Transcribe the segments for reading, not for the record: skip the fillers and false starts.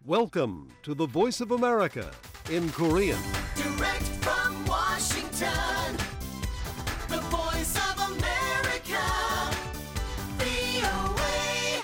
Welcome to the Voice of America in Korean. Direct from Washington, the Voice of America, VOA.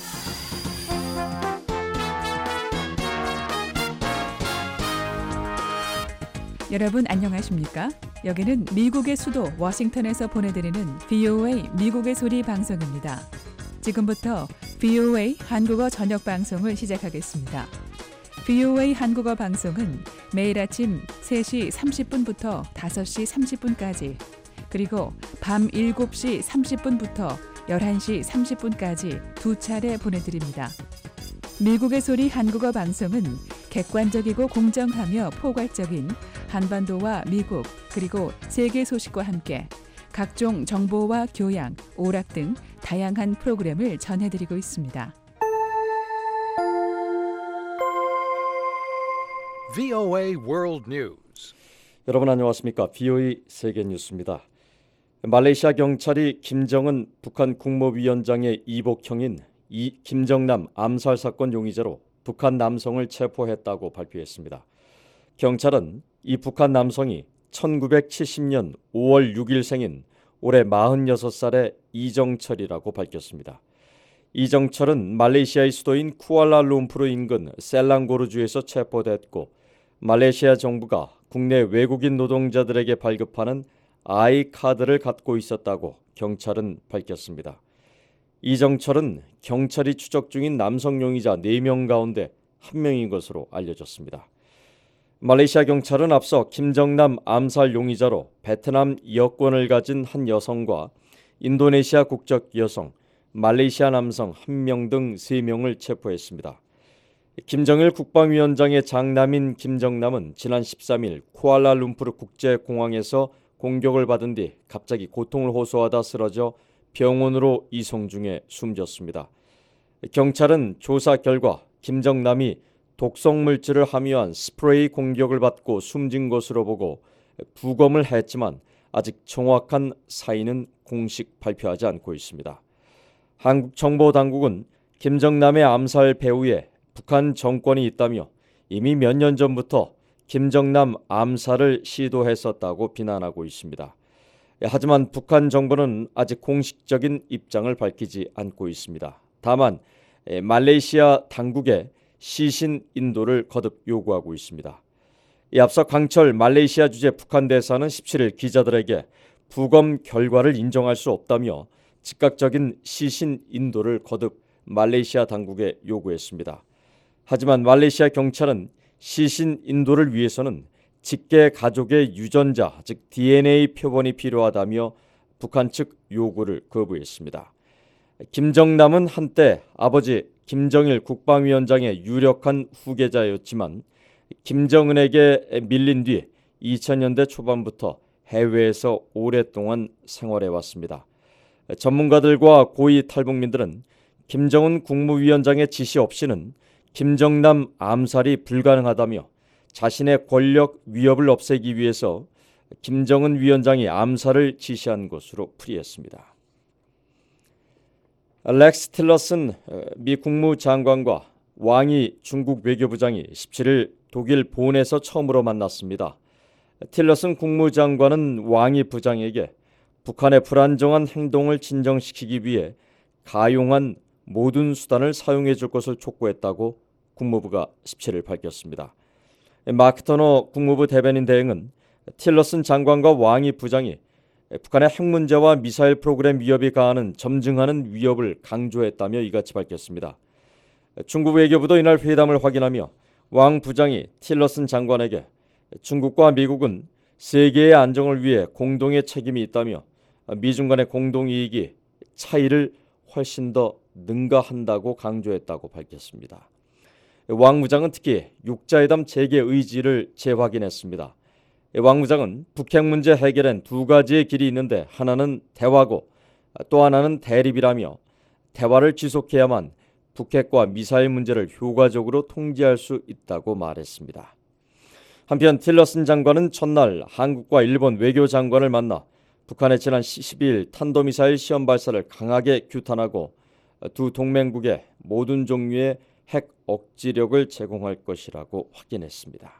여러분 안녕하십니까? 여기는 미국의 수도 워싱턴에서 보내드리는 VOA 미국의 소리 방송입니다. 지금부터 VOA 한국어 저녁 방송을 시작하겠습니다. VOA 한국어 방송은 매일 아침 3시 30분부터 5시 30분까지 그리고 밤 7시 30분부터 11시 30분까지 두 차례 보내드립니다. 미국의 소리 한국어 방송은 객관적이고 공정하며 포괄적인 한반도와 미국 그리고 세계 소식과 함께 각종 정보와 교양, 오락 등 다양한 프로그램을 전해드리고 있습니다. VOA World News. 여러분 안녕하십니까? VOA 세계 뉴스입니다. 말레이시아 경찰이 김정은 북한 국무위원장의 이복형인 김정남 암살 사건 용의자로 북한 남성을 체포했다고 발표했습니다. 경찰은 이 북한 남성이 1970년 5월 6일 생인 올해 46살의 이정철이라고 밝혔습니다. 이정철은 말레이시아의 수도인 쿠알라룸푸르 인근 셀랑고르주에서 체포됐고 말레이시아 정부가 국내 외국인 노동자들에게 발급하는 아이카드를 갖고 있었다고 경찰은 밝혔습니다. 이정철은 경찰이 추적 중인 남성 용의자 4명 가운데 1명인 것으로 알려졌습니다. 말레이시아 경찰은 앞서 김정남 암살 용의자로 베트남 여권을 가진 한 여성과 인도네시아 국적 여성, 말레이시아 남성 1명 등 3명을 체포했습니다. 김정일 국방위원장의 장남인 김정남은 지난 13일 쿠알라룸푸르 국제공항에서 공격을 받은 뒤 갑자기 고통을 호소하다 쓰러져 병원으로 이송 중에 숨졌습니다. 경찰은 조사 결과 김정남이 독성물질을 함유한 스프레이 공격을 받고 숨진 것으로 보고 부검을 했지만 아직 정확한 사인은 공식 발표하지 않고 있습니다. 한국 정보당국은 김정남의 암살 배후에 북한 정권이 있다며 이미 몇 년 전부터 김정남 암살을 시도했었다고 비난하고 있습니다. 하지만 북한 정부는 아직 공식적인 입장을 밝히지 않고 있습니다. 다만 말레이시아 당국에 시신 인도를 거듭 요구하고 있습니다. 앞서 강철 말레이시아 주재 북한 대사는 17일 기자들에게 부검 결과를 인정할 수 없다며 즉각적인 시신 인도를 거듭 말레이시아 당국에 요구했습니다. 하지만 말레이시아 경찰은 시신 인도를 위해서는 직계 가족의 유전자, 즉 DNA 표본이 필요하다며 북한 측 요구를 거부했습니다. 김정남은 한때 아버지 김정일 국방위원장의 유력한 후계자였지만 김정은에게 밀린 뒤 2000년대 초반부터 해외에서 오랫동안 생활해왔습니다. 전문가들과 고위 탈북민들은 김정은 국무위원장의 지시 없이는 김정남 암살이 불가능하다며 자신의 권력 위협을 없애기 위해서 김정은 위원장이 암살을 지시한 것으로 풀이했습니다. 렉스 틸러슨 미 국무장관과 왕이 중국 외교부장이 17일 독일 본에서 처음으로 만났습니다. 틸러슨 국무장관은 왕이 부장에게 북한의 불안정한 행동을 진정시키기 위해 가용한 모든 수단을 사용해 줄 것을 촉구했다고 국무부가 17일 밝혔습니다. 마크 터너 국무부 대변인 대행은 틸러슨 장관과 왕이 부장이 북한의 핵 문제와 미사일 프로그램 위협이 가하는 점증하는 위협을 강조했다며 이같이 밝혔습니다. 중국 외교부도 이날 회담을 확인하며 왕 부장이 틸러슨 장관에게 중국과 미국은 세계의 안정을 위해 공동의 책임이 있다며 미중 간의 공동이익이 차이를 훨씬 더 능가한다고 강조했다고 밝혔습니다. 왕 부장은 특히 육자회담 재개 의지를 재확인했습니다. 왕 부장은 북핵 문제 해결엔 두 가지의 길이 있는데 하나는 대화고 또 하나는 대립이라며 대화를 지속해야만 북핵과 미사일 문제를 효과적으로 통제할 수 있다고 말했습니다. 한편 틸러슨 장관은 첫날 한국과 일본 외교장관을 만나 북한의 지난 12일 탄도미사일 시험 발사를 강하게 규탄하고 두 동맹국의 모든 종류의 핵 억지력을 제공할 것이라고 확인했습니다.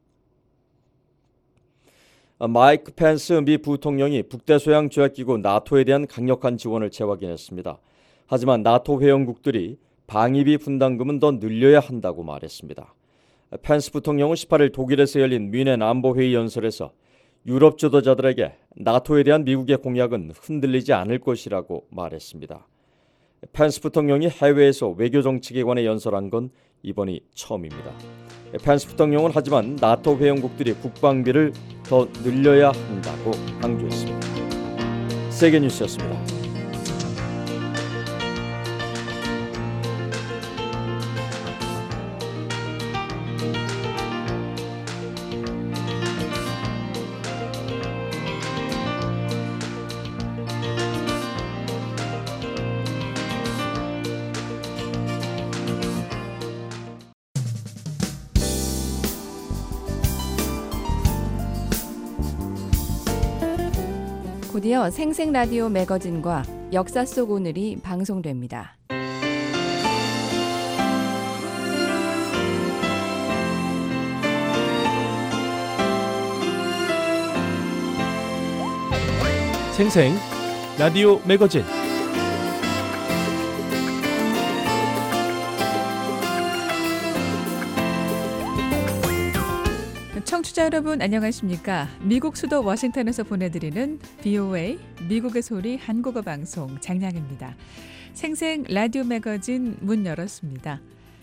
마이크 펜스 미 부통령이 북대서양 조약기구 나토에 대한 강력한 지원을 재확인했습니다. 하지만 나토 회원국들이 방위비 분담금은 더 늘려야 한다고 말했습니다. 펜스 부통령은 18일 독일에서 열린 뮌헨 안보회의 연설에서 유럽 지도자들에게 나토에 대한 미국의 공약은 흔들리지 않을 것이라고 말했습니다. 펜스 부통령이 해외에서 외교 정책에 관해 연설한 건 이번이 처음입니다. 펜스 부통령은 하지만 나토 회원국들이 국방비를 더 늘려야 한다고 강조했습니다. 세계뉴스였습니다. 곧이어 생생라디오 매거진과 역사 속 오늘이 방송됩니다. 생생 라디오 매거진 청취자 여러분 안녕하십니까? 미국 수도 워싱턴에서 보내드리는 VOA 미국의 소리 한국어 방송 장량입니다. 생생 라디오 매거진 문 열었습니다.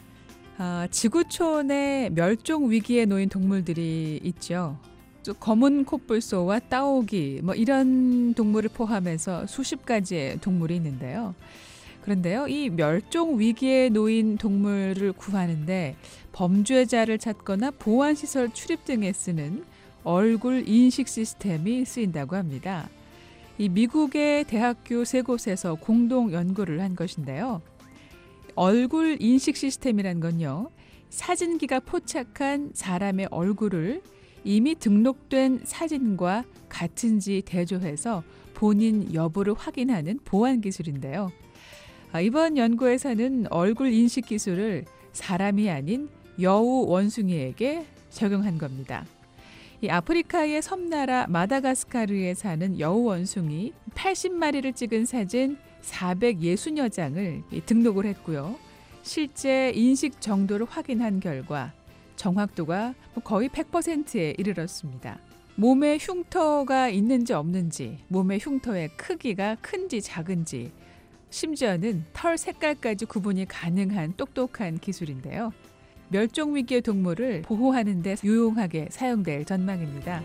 지구촌에 멸종 위기에 놓인 동물들이 있죠. 검은 콧불소와 따오기 이런 동물을 포함해서 수십 가지의 동물이 있는데요. 그런데요, 이 멸종 위기에 놓인 동물을 구하는데 범죄자를 찾거나 보안시설 출입 등에 쓰는 얼굴 인식 시스템이 쓰인다고 합니다. 이 미국의 대학교 세 곳에서 공동 연구를 한 것인데요. 얼굴 인식 시스템이란 건요, 사진기가 포착한 사람의 얼굴을 이미 등록된 사진과 같은지 대조해서 본인 여부를 확인하는 보안 기술인데요. 이번 연구에서는 얼굴 인식 기술을 사람이 아닌 여우 원숭이에게 적용한 겁니다. 이 아프리카의 섬나라 마다가스카르에 사는 여우 원숭이 80마리를 찍은 사진 460여 장을 등록을 했고요. 실제 인식 정도를 확인한 결과 정확도가 거의 100%에 이르렀습니다. 몸에 흉터가 있는지 없는지, 몸의 흉터의 크기가 큰지 작은지, 심지어는 털 색깔까지 구분이 가능한 똑똑한 기술인데요. 멸종위기의 동물을 보호하는 데 유용하게 사용될 전망입니다.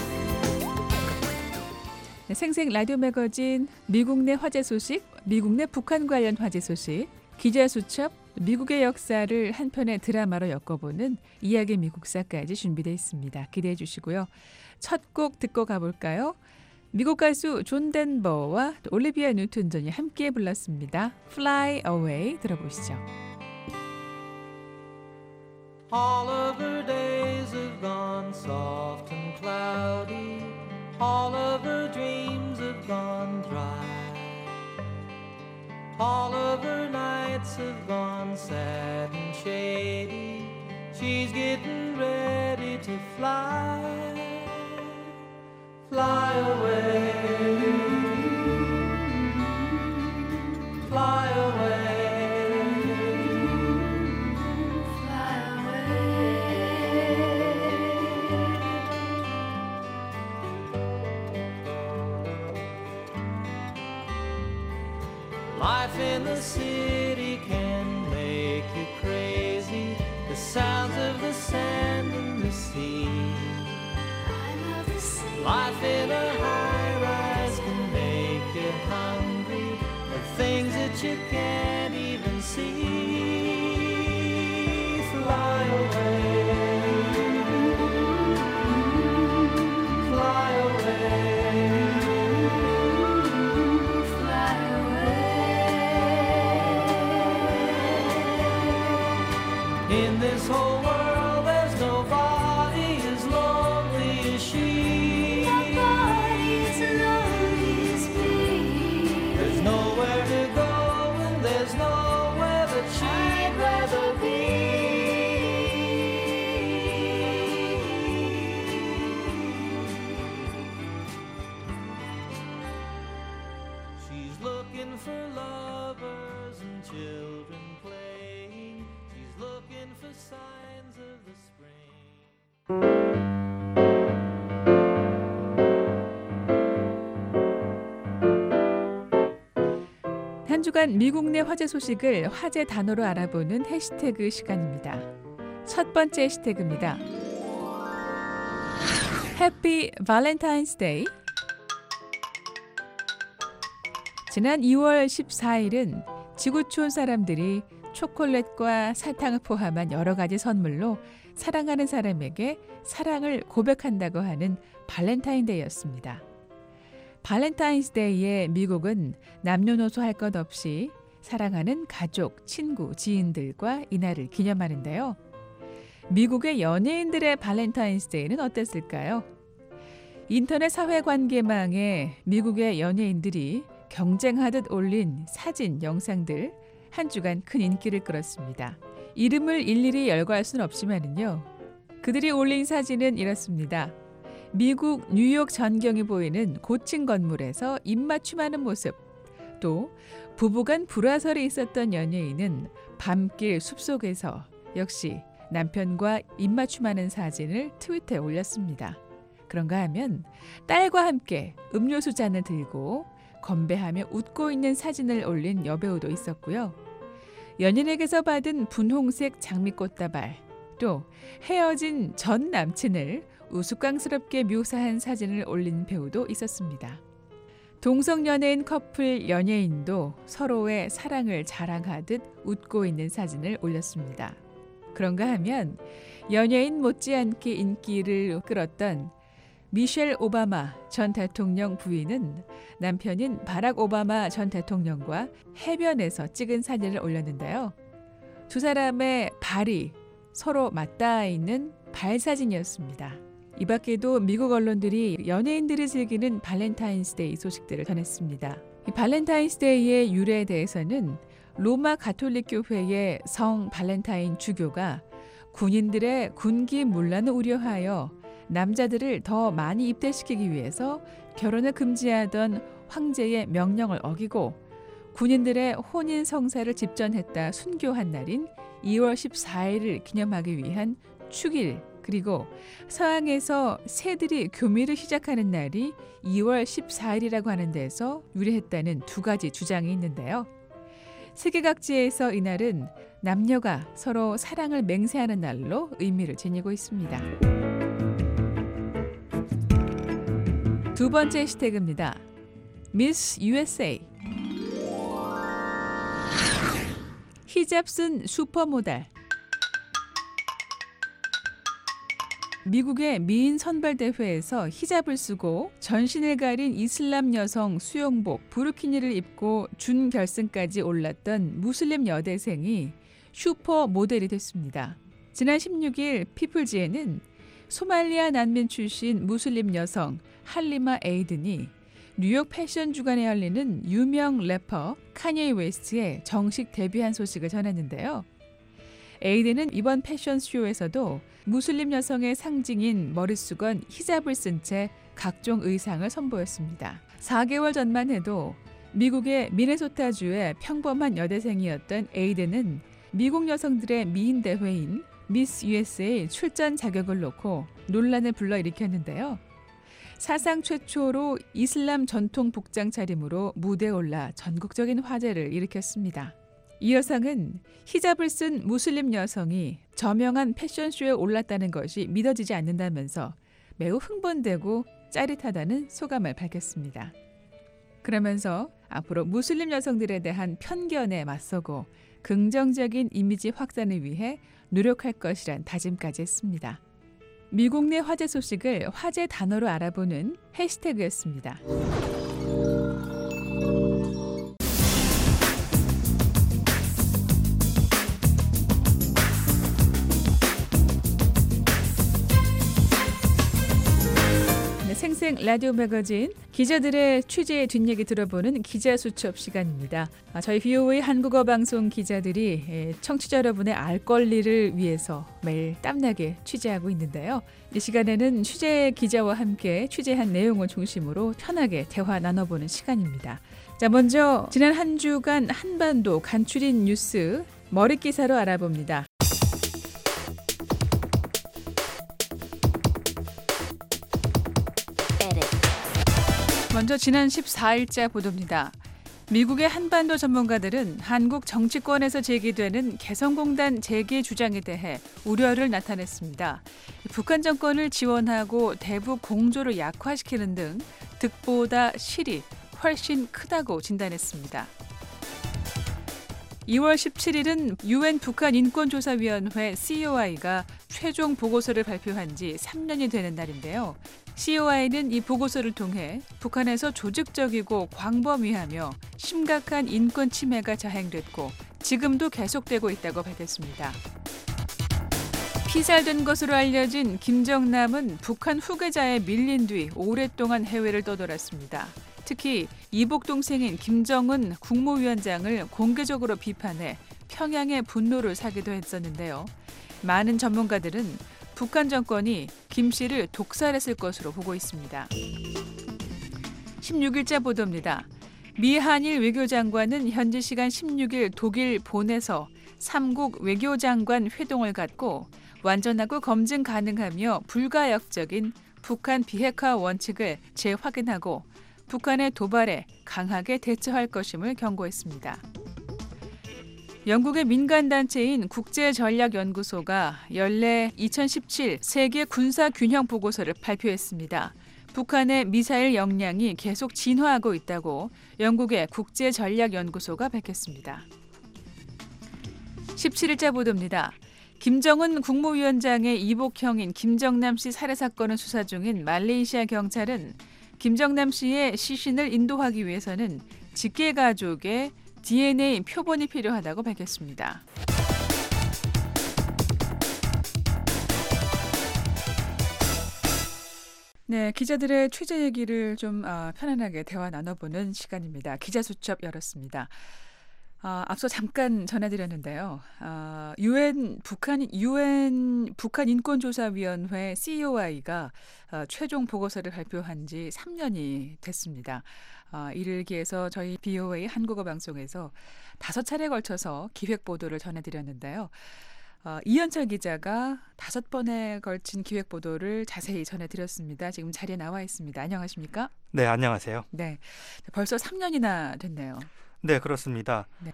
생생 라디오 매거진 미국 내 화제 소식, 미국 내 북한 관련 화제 소식, 기자 수첩, 미국의 역사를 한 편의 드라마로 엮어보는 이야기 미국사까지 준비되어 있습니다. 기대해 주시고요. 첫 곡 듣고 가볼까요? 미국 가수 존 덴버와 올리비아 뉴튼 존이 함께 불렀습니다. Fly Away 들어보시죠. All of her days have gone soft and cloudy. All of her dreams have gone dry. All of her nights have gone sad and shady. She's getting ready to fly. Fly away. Fly away. Life in the city can make you crazy. The sounds of the sand and the sea. Life in a high-rise can make you hungry. The things that you can't even see. Fly away. Fly away. Fly away. In this whole world there's nobody as lonely as she. Nobody as lonely as me. There's nowhere to go and there's nowhere but she'd rather be. for lovers and children playing. She's looking for signs of the spring. 한 주간 미국 내 화제 소식을 화제 단어로 알아보는 해시태그 시간입니다. 첫 번째 해시태그입니다. 해피 발렌타인스 데이. 지난 2월 14일은 지구촌 사람들이 초콜릿과 사탕을 포함한 여러 가지 선물로 사랑하는 사람에게 사랑을 고백한다고 하는 발렌타인데이였습니다. 발렌타인스데이에 미국은 남녀노소 할 것 없이 사랑하는 가족, 친구, 지인들과 이날을 기념하는데요. 미국의 연예인들의 발렌타인스데이는 어땠을까요? 인터넷 사회관계망에 미국의 연예인들이 경쟁하듯 올린 사진, 영상들 한 주간 큰 인기를 끌었습니다. 이름을 일일이 열거할 수는 없지만요. 그들이 올린 사진은 이렇습니다. 미국 뉴욕 전경이 보이는 고층 건물에서 입맞춤하는 모습, 또 부부간 불화설이 있었던 연예인은 밤길 숲속에서 역시 남편과 입맞춤하는 사진을 트위터에 올렸습니다. 그런가 하면 딸과 함께 음료수 잔을 들고 건배하며 웃고 있는 사진을 올린 여배우도 있었고요. 연인에게서 받은 분홍색 장미꽃다발, 또 헤어진 전 남친을 우스꽝스럽게 묘사한 사진을 올린 배우도 있었습니다. 동성연예인 커플 연예인도 서로의 사랑을 자랑하듯 웃고 있는 사진을 올렸습니다. 그런가 하면 연예인 못지않게 인기를 끌었던 미셸 오바마 전 대통령 부인은 남편인 바락 오바마 전 대통령과 해변에서 찍은 사진을 올렸는데요. 두 사람의 발이 서로 맞닿아 있는 발 사진이었습니다. 이 밖에도 미국 언론들이 연예인들이 즐기는 발렌타인스데이 소식들을 전했습니다. 이 발렌타인스데이의 유래에 대해서는 로마 가톨릭 교회의 성 발렌타인 주교가 군인들의 군기 문란을 우려하여 남자들을 더 많이 입대시키기 위해서 결혼을 금지하던 황제의 명령을 어기고 군인들의 혼인 성사를 집전했다 순교한 날인 2월 14일을 기념하기 위한 축일, 그리고 서양에서 새들이 교미를 시작하는 날이 2월 14일이라고 하는 데서 유래했다는 두 가지 주장이 있는데요. 세계 각지에서 이날은 남녀가 서로 사랑을 맹세하는 날로 의미를 지니고 있습니다. 두 번째 해시태그입니다. 미스 USA. 히잡 쓴 슈퍼모델. 미국의 미인 선발대회에서 히잡을 쓰고 전신을 가린 이슬람 여성 수영복 부르키니를 입고 준결승까지 올랐던 무슬림 여대생이 슈퍼모델이 됐습니다. 지난 16일 피플지에는 소말리아 난민 출신 무슬림 여성 할리마 에이든이 뉴욕 패션 주간에 열리는 유명 래퍼 카니에 웨스트의 정식 데뷔한 소식을 전했는데요. 에이든은 이번 패션쇼에서도 무슬림 여성의 상징인 머릿수건 히잡을 쓴 채 각종 의상을 선보였습니다. 4개월 전만 해도 미국의 미네소타주의 평범한 여대생이었던 에이든은 미국 여성들의 미인 대회인 미스 USA 출전 자격을 놓고 논란을 불러일으켰는데요. 사상 최초로 이슬람 전통 복장 차림으로 무대에 올라 전국적인 화제를 일으켰습니다. 이 여성은 히잡을 쓴 무슬림 여성이 저명한 패션쇼에 올랐다는 것이 믿어지지 않는다면서 매우 흥분되고 짜릿하다는 소감을 밝혔습니다. 그러면서 앞으로 무슬림 여성들에 대한 편견에 맞서고 긍정적인 이미지 확산을 위해 노력할 것이란 다짐까지 했습니다. 미국 내 화제 소식을 화제 단어로 알아보는 해시태그였습니다. 생생 라디오 매거진 기자들의 취재의 뒷얘기 들어보는 기자수첩 시간입니다. 저희 VOA 한국어 방송 기자들이 청취자 여러분의 알 권리를 위해서 매일 땀나게 취재하고 있는데요. 이 시간에는 취재 기자와 함께 취재한 내용을 중심으로 편하게 대화 나눠보는 시간입니다. 자, 먼저 지난 한 주간 한반도 간추린 뉴스 머릿기사로 알아봅니다. 먼저 지난 14일자 보도입니다. 미국의 한반도 전문가들은 한국 정치권에서 제기되는 개성공단 재개 주장에 대해 우려를 나타냈습니다. 북한 정권을 지원하고 대북 공조를 약화시키는 등 득보다 실이 훨씬 크다고 진단했습니다. 2월 17일은 UN 북한 인권조사위원회 COI가 최종 보고서를 발표한 지 3년이 되는 날인데요. COI는 이 보고서를 통해 북한에서 조직적이고 광범위하며 심각한 인권 침해가 자행됐고 지금도 계속되고 있다고 밝혔습니다. 피살된 것으로 알려진 김정남은 북한 후계자에 밀린 뒤 오랫동안 해외를 떠돌았습니다. 특히 이복 동생인 김정은 국무위원장을 공개적으로 비판해 평양의 분노를 사기도 했었는데요. 많은 전문가들은 북한 정권이 김 씨를 독살했을 것으로 보고 있습니다. 16일자 보도입니다. 미 한일 외교장관은 현지 시간 16일 독일 본에서 3국 외교장관 회동을 갖고 완전하고 검증 가능하며 불가역적인 북한 비핵화 원칙을 재확인하고 북한의 도발에 강하게 대처할 것임을 경고했습니다. 영국의 민간단체인 국제전략연구소가 연례 2017 세계 군사균형 보고서를 발표했습니다. 북한의 미사일 역량이 계속 진화하고 있다고 영국의 국제전략연구소가 밝혔습니다. 17일자 보도입니다. 김정은 국무위원장의 이복형인 김정남 씨 살해 사건을 수사 중인 말레이시아 경찰은 김정남 씨의 시신을 인도하기 위해서는 직계가족의 DNA 표본이 필요하다고 밝혔습니다. 네, 기자들의 취재 얘기를 좀 편안하게 대화 나눠보는 시간입니다. 기자수첩 열었습니다. 앞서 잠깐 전해드렸는데요. UN 북한 인권조사위원회 COI가 최종 보고서를 발표한 지 3년이 됐습니다. 이를 기해서 저희 BOA 한국어 방송에서 5차례에 걸쳐서 기획 보도를 전해드렸는데요. 이현철 기자가 5번에 걸친 기획 보도를 자세히 전해드렸습니다. 지금 자리에 나와 있습니다. 안녕하십니까? 네, 안녕하세요. 네, 벌써 3년이나 됐네요. 네, 그렇습니다. 네.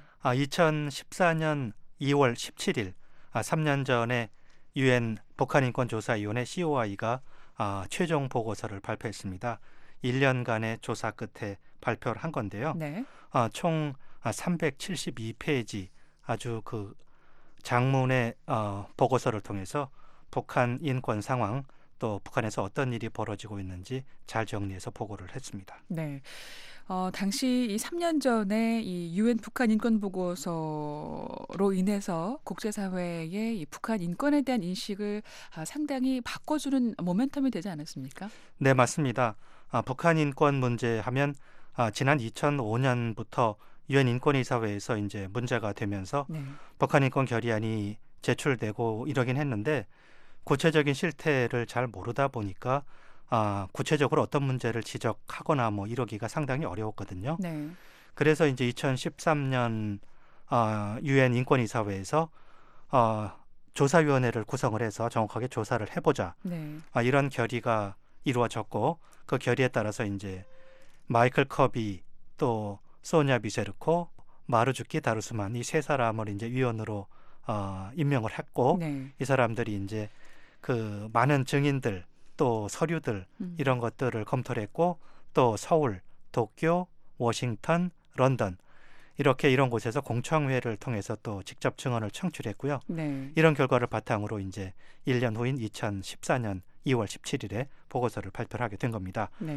2014년 2월 17일, 3년 전에 UN 북한인권조사위원회 COI가 최종 보고서를 발표했습니다. 1년간의 조사 끝에 발표를 한 건데요. 네. 총 372페이지 아주 그 장문의 보고서를 통해서 북한 인권 상황 또 북한에서 어떤 일이 벌어지고 있는지 잘 정리해서 보고를 했습니다. 네. 당시 이 3년 전에 이 UN 북한 인권 보고서로 인해서 국제사회의 이 북한 인권에 대한 인식을 상당히 바꿔주는 모멘텀이 되지 않았습니까? 네, 맞습니다. 북한 인권 문제 하면 지난 2005년부터 UN 인권이사회에서 이제 문제가 되면서 네. 북한 인권 결의안이 제출되고 이러긴 했는데 구체적인 실태를 잘 모르다 보니까 구체적으로 어떤 문제를 지적하거나 뭐 이러기가 상당히 어려웠거든요. 네. 그래서 이제 2013년 UN 인권이사회에서 조사위원회를 구성을 해서 정확하게 조사를 해보자. 네. 이런 결의가 이루어졌고 그 결의에 따라서 이제 마이클 커비 또 소냐 비세르코 마르주키 다루스만 이 세 사람을 이제 위원으로 임명을 했고 네. 이 사람들이 이제 그 많은 증인들 또 서류들 이런 것들을 검토를 했고 또 서울, 도쿄, 워싱턴, 런던 이렇게 이런 곳에서 공청회를 통해서 또 직접 증언을 청취했고요. 네. 이런 결과를 바탕으로 이제 1년 후인 2014년 2월 17일에 보고서를 발표를 하게 된 겁니다. 네.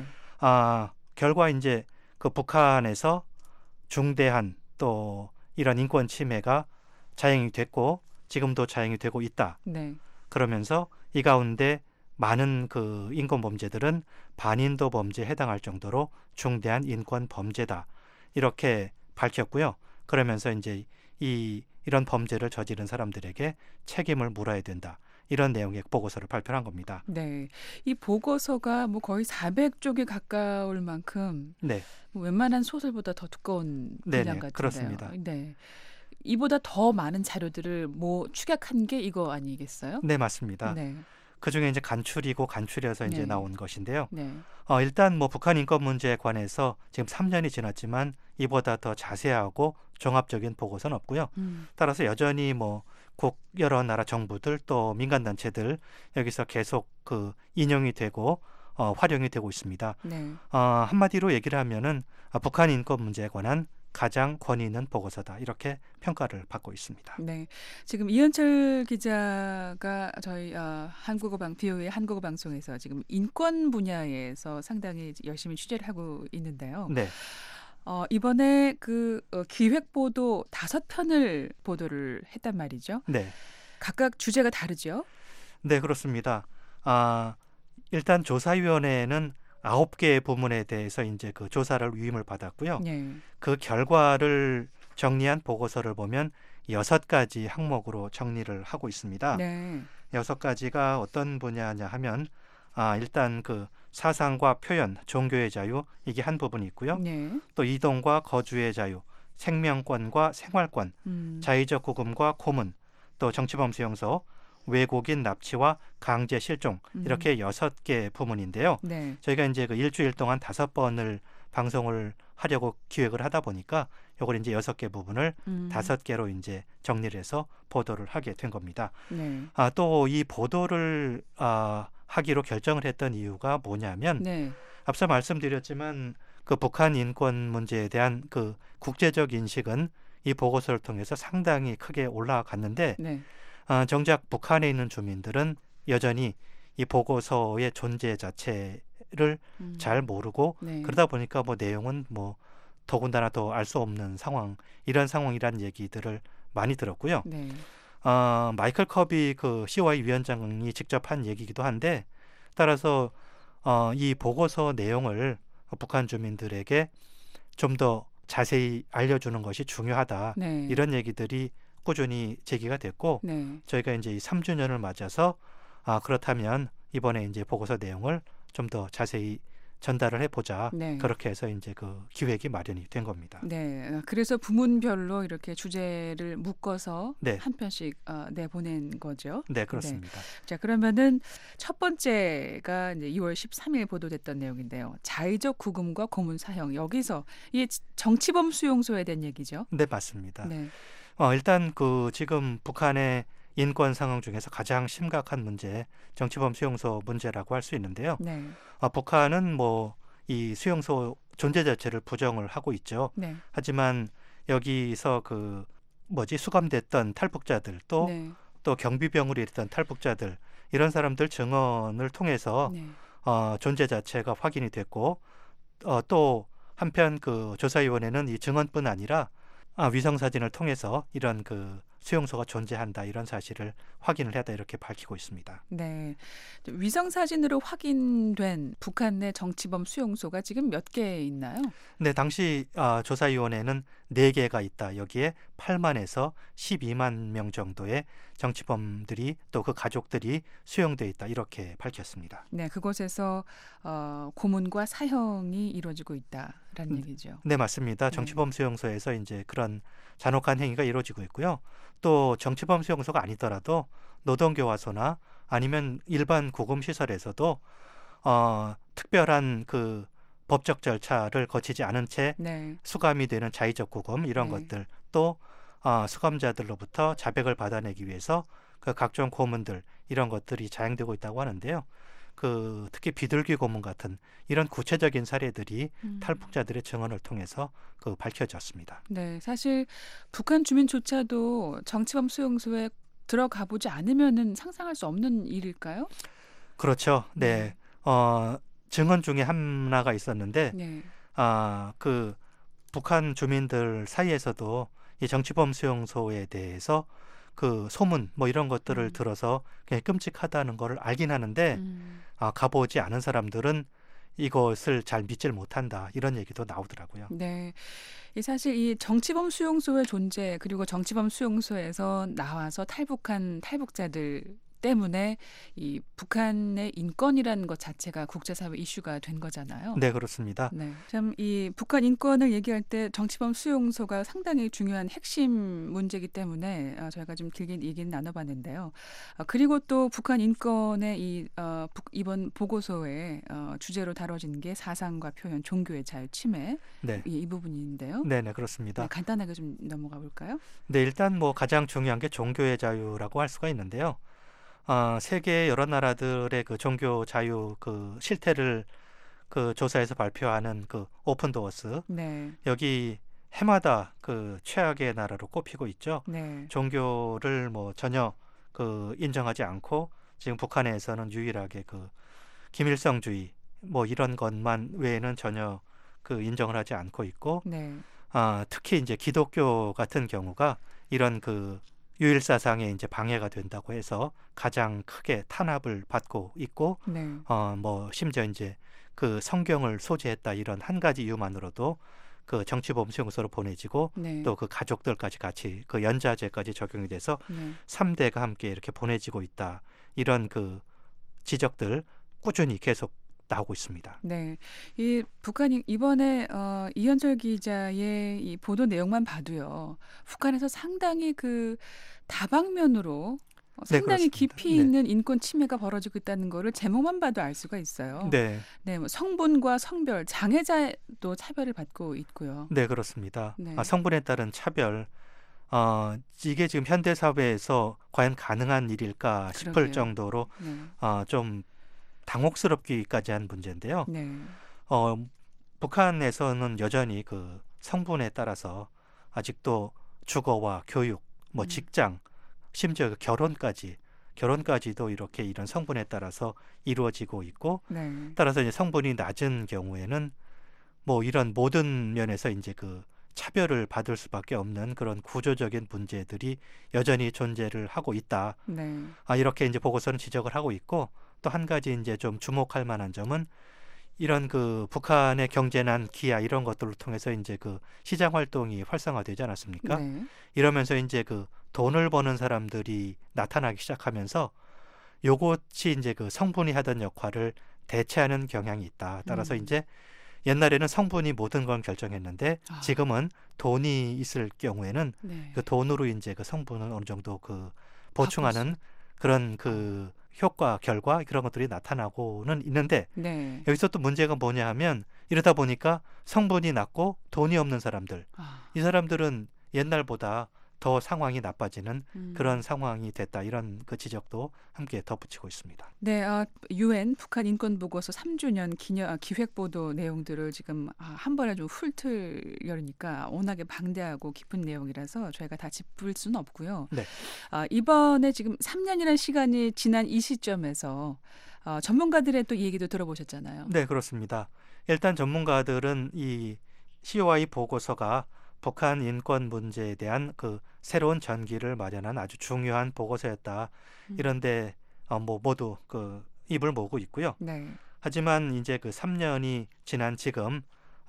결과 이제 그 북한에서 중대한 또 이런 인권 침해가 자행이 됐고 지금도 자행이 되고 있다. 네. 그러면서 이 가운데 많은 그 인권 범죄들은 반인도 범죄에 해당할 정도로 중대한 인권 범죄다. 이렇게 밝혔고요. 그러면서 이제 이런 범죄를 저지른 사람들에게 책임을 물어야 된다. 이런 내용의 보고서를 발표한 겁니다. 네. 이 보고서가 뭐 거의 400쪽에 가까울 만큼 네, 뭐 웬만한 소설보다 더 두꺼운 분량 네네, 같은데요. 그렇습니다. 네. 이보다 더 많은 자료들을 뭐 축약한 게 이거 아니겠어요? 네 맞습니다. 네. 그 중에 이제 간출이고 간출해서 이제 네. 나온 것인데요. 네. 일단 뭐 북한 인권 문제에 관해서 지금 3년이 지났지만 이보다 더 자세하고 종합적인 보고서는 없고요. 따라서 여전히 뭐 여러 나라 정부들 또 민간단체들 여기서 계속 그 인용이 되고 활용이 되고 있습니다. 네. 한마디로 얘기를 하면은 북한 인권 문제에 관한 가장 권위 있는 보고서다 이렇게 평가를 받고 있습니다. 네. 지금 이현철 기자가 저희 BO의 한국어 방송에서 지금 인권 분야에서 상당히 열심히 취재를 하고 있는데요. 네, 이번에 그 기획 보도 5편을 보도를 했단 말이죠. 네, 각각 주제가 다르죠. 네 그렇습니다. 일단 조사위원회는 9개의 부문에 대해서 이제 그 조사를 위임을 받았고요. 네. 그 결과를 정리한 보고서를 보면 6가지 항목으로 정리를 하고 있습니다. 네. 6가지가 어떤 분야냐 하면 일단 그 사상과 표현, 종교의 자유 이게 한 부분이 있고요. 네. 또 이동과 거주의 자유, 생명권과 생활권, 자의적 구금과 고문, 또 정치범 수용소, 외국인 납치와 강제 실종 이렇게 6개 부문인데요. 네. 저희가 이제 그 일주일 동안 5번을 방송을 하려고 기획을 하다 보니까 요걸 이제 6개 부분을 5개로 이제 정리를 해서 보도를 하게 된 겁니다. 네. 또 이 보도를 하기로 결정을 했던 이유가 뭐냐면 네. 앞서 말씀드렸지만 그 북한 인권 문제에 대한 그 국제적 인식은 이 보고서를 통해서 상당히 크게 올라갔는데 네. 정작 북한에 있는 주민들은 여전히 이 보고서의 존재 자체를 잘 모르고 네. 그러다 보니까 뭐 내용은 뭐 더군다나 더 알 수 없는 상황 이런 상황이라는 얘기들을 많이 들었고요. 네. 마이클 커비 그 COI 위원장이 직접 한 얘기이기도 한데 따라서 이 보고서 내용을 북한 주민들에게 좀 더 자세히 알려주는 것이 중요하다. 네. 이런 얘기들이 꾸준히 제기가 됐고 네. 저희가 이제 이 3주년을 맞아서 그렇다면 이번에 이제 보고서 내용을 좀 더 자세히 전달을 해보자. 네. 그렇게 해서 이제 그 기획이 마련이 된 겁니다. 네. 그래서 부문별로 이렇게 주제를 묶어서 네. 한 편씩 내보낸 거죠. 네, 그렇습니다. 자, 그러면은 첫 번째가 이제 2월 13일 보도됐던 내용인데요. 자의적 구금과 고문 사형. 여기서 이게 정치범 수용소에 대한 얘기죠. 네, 맞습니다. 네. 일단 그 지금 북한의 인권 상황 중에서 가장 심각한 문제, 정치범 수용소 문제라고 할 수 있는데요. 네. 북한은 뭐 이 수용소 존재 자체를 부정을 하고 있죠. 네. 하지만 여기서 그 수감됐던 탈북자들 또 네. 경비병으로 일했던 탈북자들 이런 사람들 증언을 통해서 네. 존재 자체가 확인이 됐고 또 한편 그 조사위원회는 이 증언뿐 아니라 위성 사진을 통해서 이런 그 수용소가 존재한다 이런 사실을 확인을 했다 이렇게 밝히고 있습니다. 네. 위성 사진으로 확인된 북한 내 정치범 수용소가 지금 몇 개 있나요? 네, 당시 조사위원회는 4개가 있다. 여기에 8만에서 12만 명 정도의 정치범들이 또 그 가족들이 수용돼 있다 이렇게 밝혔습니다. 네, 그곳에서 고문과 사형이 이루어지고 있다라는 얘기죠. 네, 맞습니다. 정치범 수용소에서 이제 그런 잔혹한 행위가 이루어지고 있고요. 또 정치범 수용소가 아니더라도 노동교화소나 아니면 일반 구금시설에서도 특별한 그 법적 절차를 거치지 않은 채 네. 수감이 되는 자의적 구금 이런 네. 것들 또 수감자들로부터 자백을 받아내기 위해서 그 각종 고문들 이런 것들이 자행되고 있다고 하는데요. 그 특히 비둘기 고문 같은 이런 구체적인 사례들이 탈북자들의 증언을 통해서 그 밝혀졌습니다. 네, 사실 북한 주민조차도 정치범 수용소에 들어가 보지 않으면은 상상할 수 없는 일일까요? 그렇죠. 네. 증언 중에 하나가 있었는데 네. 그 북한 주민들 사이에서도 이 정치범 수용소에 대해서 그 소문 뭐 이런 것들을 들어서 그냥 끔찍하다는 걸 알긴 하는데 가보지 않은 사람들은 이것을 잘 믿질 못한다 이런 얘기도 나오더라고요. 네. 사실 이 정치범 수용소의 존재 그리고 정치범 수용소에서 나와서 탈북한 탈북자들 때문에 이 북한의 인권이라는 것 자체가 국제사회 이슈가 된 거잖아요. 네, 그렇습니다. 네, 참 이 북한 인권을 얘기할 때 정치범 수용소가 상당히 중요한 핵심 문제이기 때문에 저희가 좀 길게 얘기는 나눠봤는데요. 그리고 또 북한 인권의 이번 보고서에 주제로 다뤄진 게 사상과 표현, 종교의 자유 침해 네. 이 부분인데요. 네, 그렇습니다. 네, 간단하게 좀 넘어가 볼까요? 네, 일단 뭐 가장 중요한 게 종교의 자유라고 할 수가 있는데요. 세계 여러 나라들의 그 종교 자유 그 실태를 그 조사에서 발표하는 그 오픈 도어스, 네, 여기 해마다 그 최악의 나라로 꼽히고 있죠. 네, 종교를 뭐 전혀 그 인정하지 않고 지금 북한에서는 유일하게 그 김일성주의 뭐 이런 것만 외에는 전혀 그 인정을 하지 않고 있고, 네, 특히 이제 기독교 같은 경우가 이런 그 유일 사상에 이제 방해가 된다고 해서 가장 크게 탄압을 받고 있고, 네, 뭐 심지어 이제 그 성경을 소지했다 이런 한 가지 이유만으로도 그 정치범 수용소로 보내지고 네, 또 그 가족들까지 같이 그 연좌제까지 적용이 돼서 네. 3대가 함께 이렇게 보내지고 있다, 이런 그 지적들 꾸준히 계속 나오고 있습니다. 네, 이 북한이 이번에 이현철 기자의 이 보도 내용만 봐도요, 북한에서 상당히 그 다방면으로 네, 상당히 그렇습니다. 깊이 네. 있는 인권 침해가 벌어지고 있다는 거를 제목만 봐도 알 수가 있어요. 네, 네, 뭐 성분과 성별, 장애자도 차별을 받고 있고요. 네, 그렇습니다. 네. 성분에 따른 차별, 이게 지금 현대 사회에서 과연 가능한 일일까 싶을 그러게요. 정도로 네, 좀 당혹스럽기까지 한 문제인데요. 네, 북한에서는 여전히 그 성분에 따라서 아직도 주거와 교육, 뭐 음. 직장, 심지어 그 결혼까지도 이렇게 이런 성분에 따라서 이루어지고 있고, 네, 따라서 이제 성분이 낮은 경우에는 뭐 이런 모든 면에서 이제 그 차별을 받을 수밖에 없는 그런 구조적인 문제들이 여전히 존재를 하고 있다. 네, 이렇게 이제 보고서는 지적을 하고 있고, 또 한 가지 이제 좀 주목할 만한 점은 이런 그 북한의 경제난 기아 이런 것들을 통해서 이제 그 시장 활동이 활성화되지 않았습니까? 네, 이러면서 이제 그 돈을 버는 사람들이 나타나기 시작하면서 요것이 이제 그 성분이 하던 역할을 대체하는 경향이 있다. 따라서 이제 옛날에는 성분이 모든 걸 결정했는데 지금은 돈이 있을 경우에는 네. 그 돈으로 이제 그 성분을 어느 정도 그 보충하는 그런 그 효과, 결과 그런 것들이 나타나고는 있는데, 네. 여기서 또 문제가 뭐냐 하면 이러다 보니까 성분이 낮고 돈이 없는 사람들, 이 사람들은 옛날보다 더 상황이 나빠지는 그런 상황이 됐다, 이런 그 지적도 함께 덧붙이고 있습니다. 네, UN 북한 인권 보고서 3주년 기획 보도 내용들을 지금 한 번에 좀 훑으려니까 워낙에 방대하고 깊은 내용이라서 저희가 다 짚을 수는 없고요. 네. 이번에 지금 3년이라는 시간이 지난 이 시점에서 전문가들의 또 얘기도 들어보셨잖아요. 네, 그렇습니다. 일단 전문가들은 이 COI 보고서가 북한 인권 문제에 대한 그 새로운 전기를 마련한 아주 중요한 보고서였다. 이런데 뭐 모두 그 입을 모으고 있고요. 네. 하지만 이제 그 3년이 지난 지금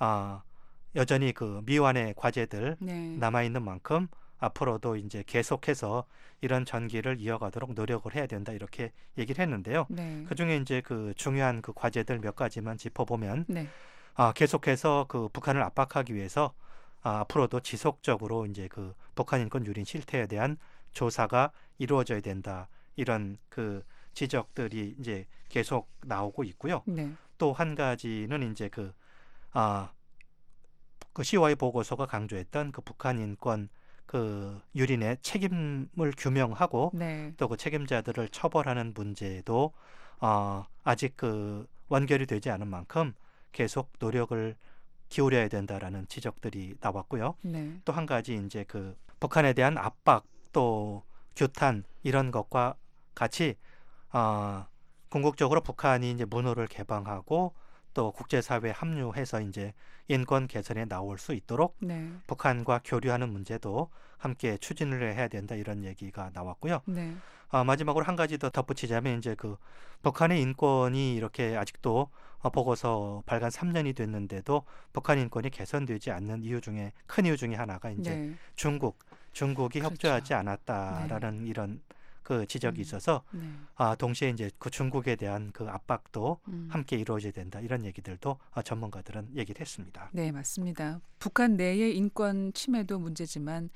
여전히 그 미완의 과제들 네. 남아 있는 만큼 앞으로도 이제 계속해서 이런 전기를 이어가도록 노력을 해야 된다, 이렇게 얘기를 했는데요. 네. 그 중에 이제 그 중요한 그 과제들 몇 가지만 짚어보면, 네. 계속해서 그 북한을 압박하기 위해서 앞으로도 지속적으로 이제 그 북한 인권 유린 실태에 대한 조사가 이루어져야 된다, 이런 그 지적들이 이제 계속 나오고 있고요. 네. 또 한 가지는 이제 그 COI 보고서가 강조했던 그 북한 인권 그 유린의 책임을 규명하고 네. 또 그 책임자들을 처벌하는 문제도 아직 그 완결이 되지 않은 만큼 계속 노력을 기울여야 된다라는 지적들이 나왔고요. 네. 또 한 가지 이제 그 북한에 대한 압박, 또 규탄, 이런 것과 같이 궁극적으로 북한이 이제 문호를 개방하고 또 국제사회에 합류해서 이제 인권 개선에 나올 수 있도록 네. 북한과 교류하는 문제도 함께 추진을 해야 된다, 이런 얘기가 나왔고요. 네. 마지막으로 한 가지 더 덧붙이자면 이제 그 북한의 인권이 이렇게 아직도 보고서 발간 3년이 됐는데도 북한 인권이 개선되지 않는 이유 중에 큰 이유 중에 하나가 이제 네. 중국이 그렇죠. 협조하지 않았다라는 이런 그 지적이 있어서 네. 동시에 이제 그 중국에 대한 그 압박도 음. 함께 이루어져야 된다 이런 얘기들도 전문가들은 얘기를 했습니다. 네, 맞습니다. 북한 내의 인권 침해도 문제지만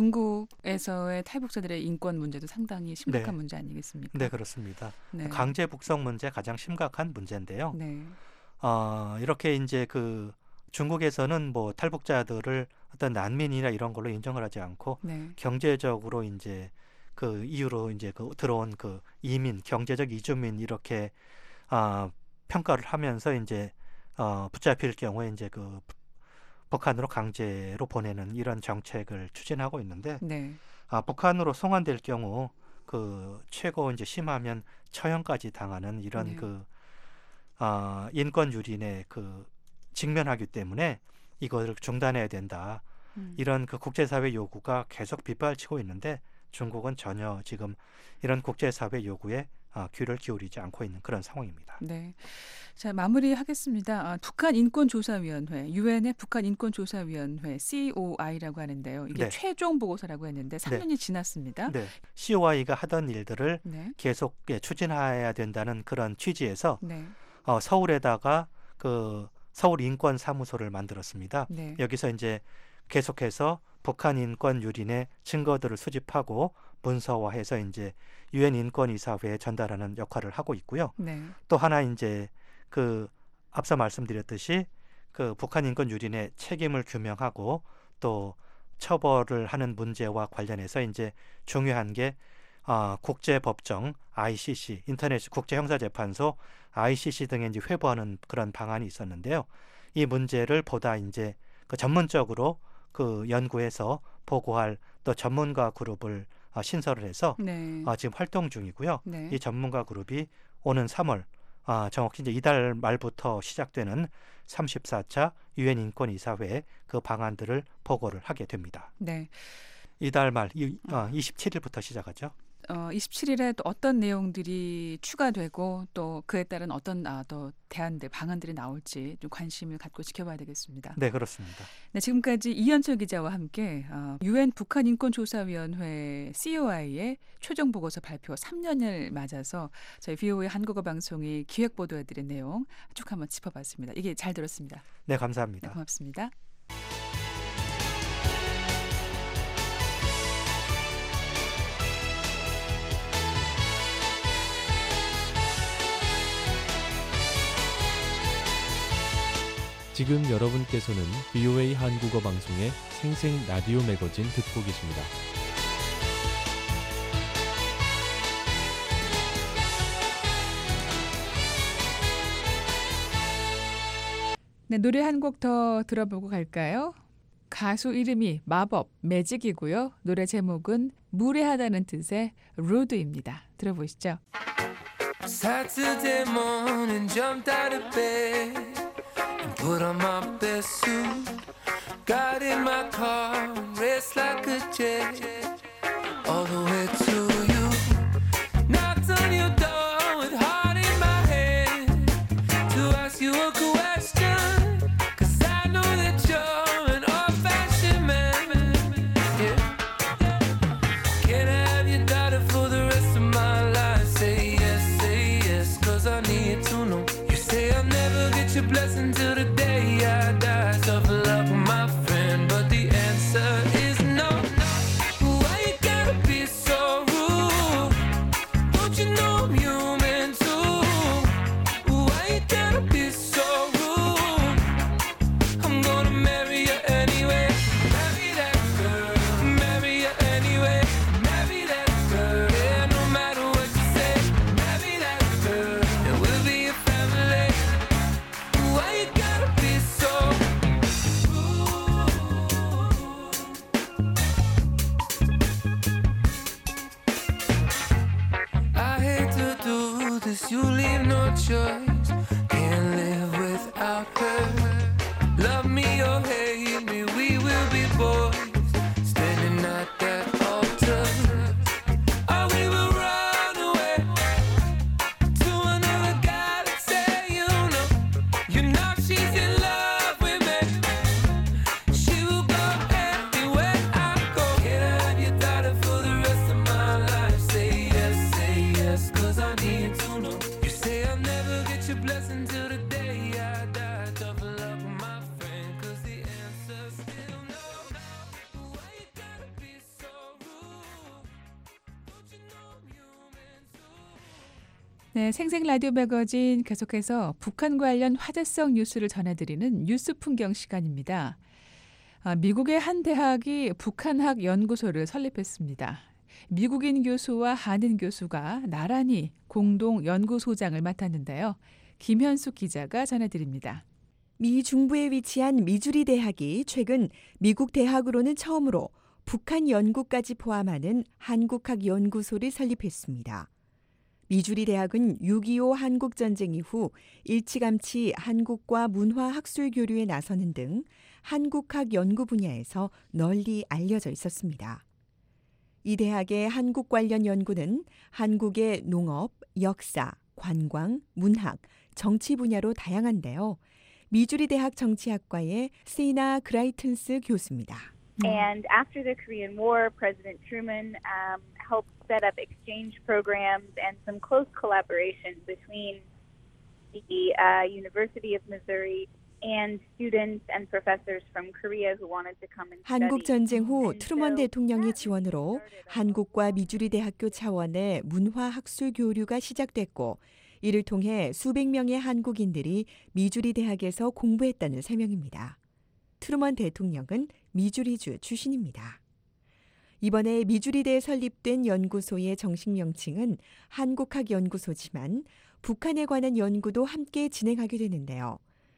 중국에서의 탈북자들의 인권 문제도 상당히 심각한 네. 문제 아니겠습니까? 네, 그렇습니다. 네. 강제 북송 문제 가장 심각한 문제인데요. 네. 이렇게 이제 그 중국에서는 뭐 탈북자들을 어떤 난민이나 이런 걸로 인정을 하지 않고 네. 경제적으로 이제 그 이유로 이제 그 들어온 그 이민, 경제적 이주민 이렇게 평가를 하면서 이제 붙잡힐 경우에 이제 그 북한으로 강제로 보내는 이런 정책을 추진하고 있는데 네. 북한으로 송환될 경우 그 최고 이제 심하면 처형까지 당하는 이런 네. 그 인권 유린에 그 직면하기 때문에 이거를 중단해야 된다. 이런 그 국제사회 요구가 계속 빗발치고 있는데 중국은 전혀 지금 이런 국제사회 요구에 귀를 기울이지 않고 있는 그런 상황입니다. 네. 자, 마무리하겠습니다. 북한 인권조사위원회, 유엔의 북한 인권조사위원회 COI라고 하는데요. 이게 네. 최종 보고서라고 했는데 3년이 지났습니다. 네, COI가 하던 일들을 네. 계속 추진해야 된다는 그런 취지에서 네. 서울에다가 그 서울 인권사무소를 만들었습니다. 네. 여기서 이제 계속해서 북한 인권 유린의 증거들을 수집하고 문서화해서 이제 유엔 인권이사회에 전달하는 역할을 하고 있고요. 네. 또 하나 이제 그 앞서 말씀드렸듯이 그 북한 인권 유린의 책임을 규명하고 또 처벌을 하는 문제와 관련해서 이제 중요한 게 국제법정 ICC 인터넷 국제형사재판소 ICC 등에 이제 회부하는 그런 방안이 있었는데요. 이 문제를 보다 이제 그 전문적으로 그 연구해서 보고할 또 전문가 그룹을 신설을 해서 네. 지금 활동 중이고요. 네. 이 전문가 그룹이 오는 3월 정확히 이제 이달 말부터 시작되는 34차 유엔 인권이사회에 그 방안들을 보고를 하게 됩니다. 네. 이달 말 27일부터 시작하죠. 27일에 또 어떤 내용들이 추가되고 또 그에 따른 어떤 또 대안들, 방안들이 나올지 좀 관심을 갖고 지켜봐야 되겠습니다. 네, 그렇습니다. 네, 지금까지 이현철 기자와 함께 유엔 북한 인권조사위원회 COI의 최종 보고서 발표 3년을 맞아서 저희 VOA 한국어 방송이 기획 보도해드린 내용 쭉 한번 짚어봤습니다. 이게 잘 들었습니다. 네, 네, 감사합니다. 고맙습니다. 지금 여러분께서는 VOA 한국어 방송의 생생 라디오 매거진 듣고 계십니다. 네, 노래 한 곡 더 들어보고 갈까요? 가수 이름이 마법, 매직이고요. 노래 제목은 무례하다는 뜻의 루드입니다. 들어보시죠. Saturday morning, jumped out of bed and put on my best suit. Got in my car and raced like a jet all the way to you. Knocked on your door with heart in my hand to ask you a question, 'cause I know that you're an old-fashioned man. Yeah. Can I have your daughter for the rest of my life? Say yes, 'cause I need to know. You say I'll never get your blessing till the day I die. Suffer love with my friend, but the answer is no. Why you gotta be so rude? Don't you know I'm human too? Why you gotta be so rude? I'm gonna marry you anyway. Marry that girl. Marry you anyway. Marry that girl. Yeah, no matter what you say. Marry that girl. And we'll be a family. Why you gotta be so rude? I hate to do this, you leave no choice. Can't live without her. Love me or hate me, we will be boys. Standing at that altar. Or we will run away to another galaxy, you know she's in love with me. She will go anywhere I go. Can I have your daughter for the rest of my life? Say yes, 네, 생생 라디오 매거진 계속해서 북한 관련 화제성 뉴스를 전해드리는 뉴스 풍경 시간입니다. 미국의 한 대학이 북한학 연구소를 설립했습니다. 미국인 교수와 한인 교수가 나란히 공동 연구소장을 맡았는데요. 김현숙 기자가 전해드립니다. 미 중부에 위치한 미주리 대학이 최근 미국 대학으로는 처음으로 북한 연구까지 포함하는 한국학 연구소를 설립했습니다. 미주리 대학은 6.25 한국전쟁 이후 일찌감치 한국과 문화 학술 교류에 나서는 등 한국학 연구 분야에서 널리 알려져 있었습니다. 이 대학의 한국 관련 연구는 한국의 농업, 역사, 관광, 문학, 정치 분야로 다양한데요. 미주리 대학 정치학과의 세이나 그라이튼스 교수입니다. And after the Korean War, President Truman helped set up exchange programs and some close collaboration between the University of Missouri and students and professors from Korea who wanted to come and study. 한국 전쟁 후 트루먼 대통령의 지원으로 한국과 미주리 대학교 차원의 문화 학술 교류가 시작됐고 이를 통해 수백 명의 한국인들이 미주리 대학에서 공부했다는 설명입니다. 트루먼 대통령은 미주리주 출신입니다. 이번에 미주리대에 설립된 연구소의 정식 명칭은 한국학연구소지만 북한에 관한 연구도 함께 진행하게 되는데요.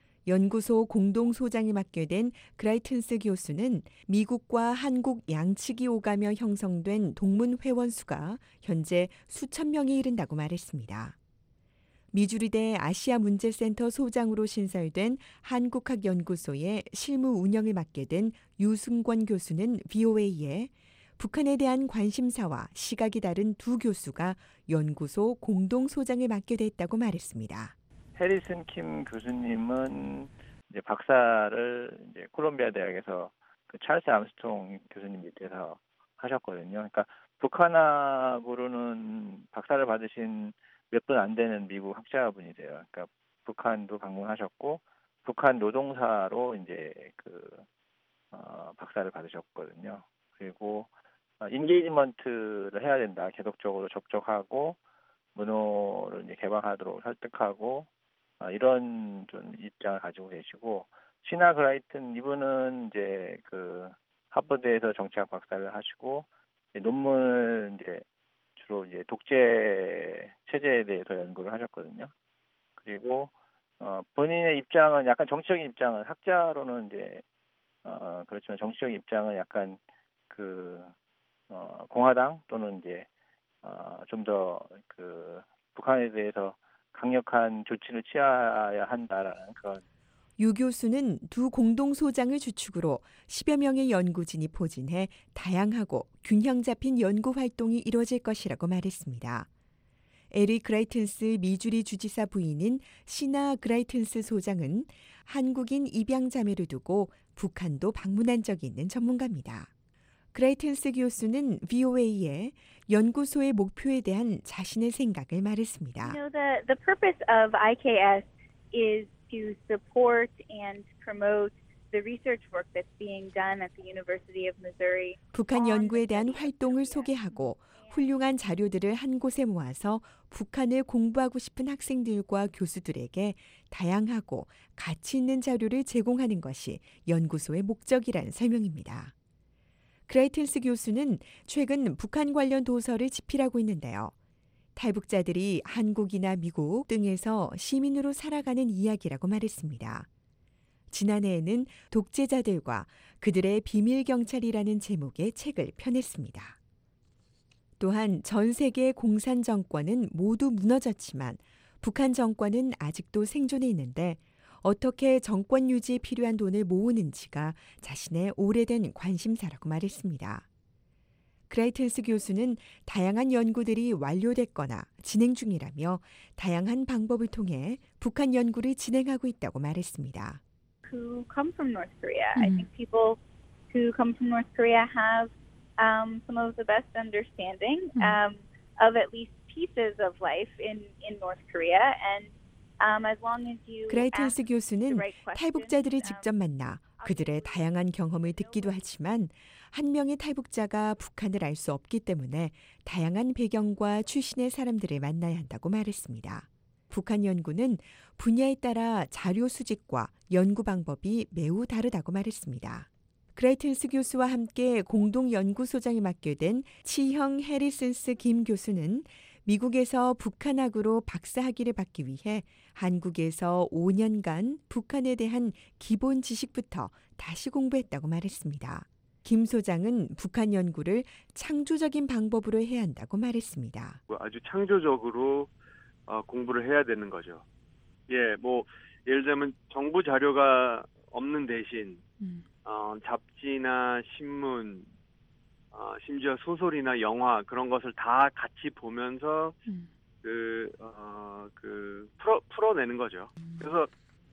연구소 공동소장을 맡게 된 그라이튼스 교수는 미국과 한국 양측이 오가며 형성된 동문 회원 수가 현재 수천 명에 이른다고 말했습니다. 미주리대 아시아 문제센터 소장으로 신설된 한국학연구소의 실무 운영을 맡게 된 유승권 교수는 VOA에 북한에 대한 관심사와 시각이 다른 두 교수가 연구소 공동소장을 맡게 됐다고 말했습니다. 해리슨 킴 교수님은 이제 박사를 이제 콜롬비아 대학에서 그 찰스 암스트롱 교수님 밑에서 하셨거든요. 그러니까 북한학으로는 박사를 받으신 몇 분 안 되는 미국 학자분이세요. 그러니까 북한도 방문하셨고 북한 노동사로 이제 박사를 받으셨거든요. 그리고 인게이지먼트를 해야 된다. 계속적으로 접촉하고 문호를 이제 개방하도록 설득하고 이런 좀 입장을 가지고 계시고 시나 그라이튼 이분은 이제 하버드에서 정치학 박사를 하시고 논문을 이제 주로 이제 독재 체제에 대해서 연구를 하셨거든요. 그리고 본인의 입장은 약간 정치적인 입장은 학자로는 이제 그렇지만 정치적인 입장은 약간 공화당 또는 이제 좀 더 북한에 대해서 강력한 조치를 취해야 한다라는 그런. 유 교수는 두 공동소장을 주축으로 10여 명의 연구진이 포진해 다양하고 균형 잡힌 연구 활동이 이루어질 것이라고 말했습니다. 에릭 그라이튼스 미주리 주지사 부인인 시나 그라이튼스 소장은 한국인 입양 자매를 두고 북한도 방문한 적이 있는 전문가입니다. 그라이튼스 교수는 VOA에 연구소의 목표에 대한 자신의 생각을 말했습니다. The purpose of IKS is to support and promote the research work that's being done at the University of Missouri. 북한 연구에 대한 활동을 소개하고 훌륭한 자료들을 한 곳에 모아서 북한을 공부하고 싶은 학생들과 교수들에게 다양하고 가치 있는 자료를 제공하는 것이 연구소의 목적이라는 설명입니다. 그라이튼스 교수는 최근 북한 관련 도서를 집필하고 있는데요. 탈북자들이 한국이나 미국 등에서 시민으로 살아가는 이야기라고 말했습니다. 지난해에는 독재자들과 그들의 비밀경찰이라는 제목의 책을 펴냈습니다. 또한 전 세계의 공산 정권은 모두 무너졌지만 북한 정권은 아직도 생존해 있는데 어떻게 정권 유지에 필요한 돈을 모으는지가 자신의 오래된 관심사라고 말했습니다. 그라이튼스 교수는 다양한 연구들이 완료됐거나 진행 중이라며 다양한 방법을 통해 북한 연구를 진행하고 있다고 말했습니다. Who come from North Korea. I think people who come from North Korea have some of the best understanding of at least pieces of life in North Korea. And as long as you 그라이튼스 교수는 탈북자들을 직접 만나 그들의 다양한 경험을 듣기도 하지만 한 명의 탈북자가 북한을 알 수 없기 때문에 다양한 배경과 출신의 사람들을 만나야 한다고 말했습니다. 북한 연구는 분야에 따라 자료 수집과 연구 방법이 매우 다르다고 말했습니다. 그레이튼스 교수와 함께 공동 연구소장을 맡게 된 치형 해리슨스 김 교수는 미국에서 북한학으로 박사학위를 받기 위해 한국에서 5년간 북한에 대한 기본 지식부터 다시 공부했다고 말했습니다. 김 소장은 북한 연구를 창조적인 방법으로 해야 한다고 말했습니다. 아주 창조적으로 공부를 해야 되는 거죠. 예를 들면 정부 자료가 없는 대신 잡지나 신문, 심지어 소설이나 영화 그런 것을 다 같이 보면서 풀어내는 거죠. 그래서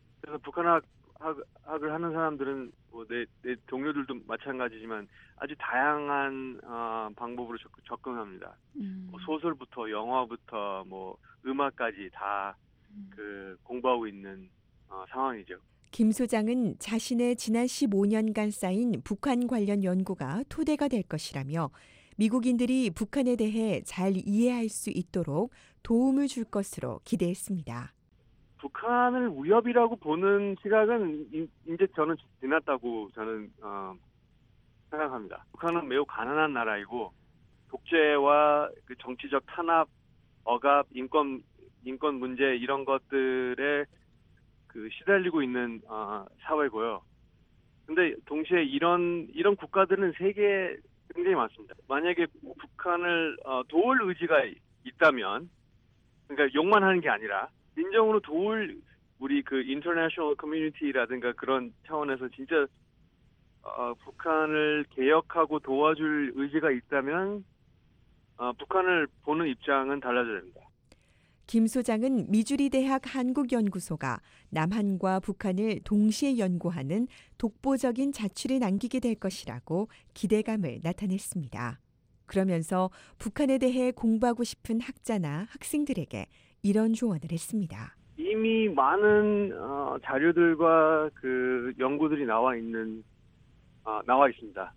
북한학을 하는 사람들은 내 동료들도 마찬가지지만 아주 다양한 방법으로 접근합니다. 소설부터 영화부터 음악까지 다 공부하고 있는 상황이죠. 김 소장은 자신의 지난 15년간 쌓인 북한 관련 연구가 토대가 될 것이라며 미국인들이 북한에 대해 잘 이해할 수 있도록 도움을 줄 것으로 기대했습니다. 북한을 위협이라고 보는 시각은 이제 저는 지났다고 저는 생각합니다. 북한은 매우 가난한 나라이고 독재와 그 정치적 탄압, 억압, 인권 문제 이런 것들에 시달리고 있는 사회고요. 근데 동시에 이런 국가들은 세계에 굉장히 많습니다. 만약에 북한을 도울 의지가 있다면, 그러니까 욕만 하는 게 아니라 진정으로 도울 우리 인터내셔널 커뮤니티라든가 그런 차원에서 진짜 북한을 개혁하고 도와줄 의지가 있다면 북한을 보는 입장은 달라져야 됩니다. 김 소장은 미주리 대학 한국연구소가 남한과 북한을 동시에 연구하는 독보적인 자취를 남기게 될 것이라고 기대감을 나타냈습니다. 그러면서 북한에 대해 공부하고 싶은 학자나 학생들에게 이런 조언을 했습니다. 이미 많은 자료들과 연구들이 나와 있습니다.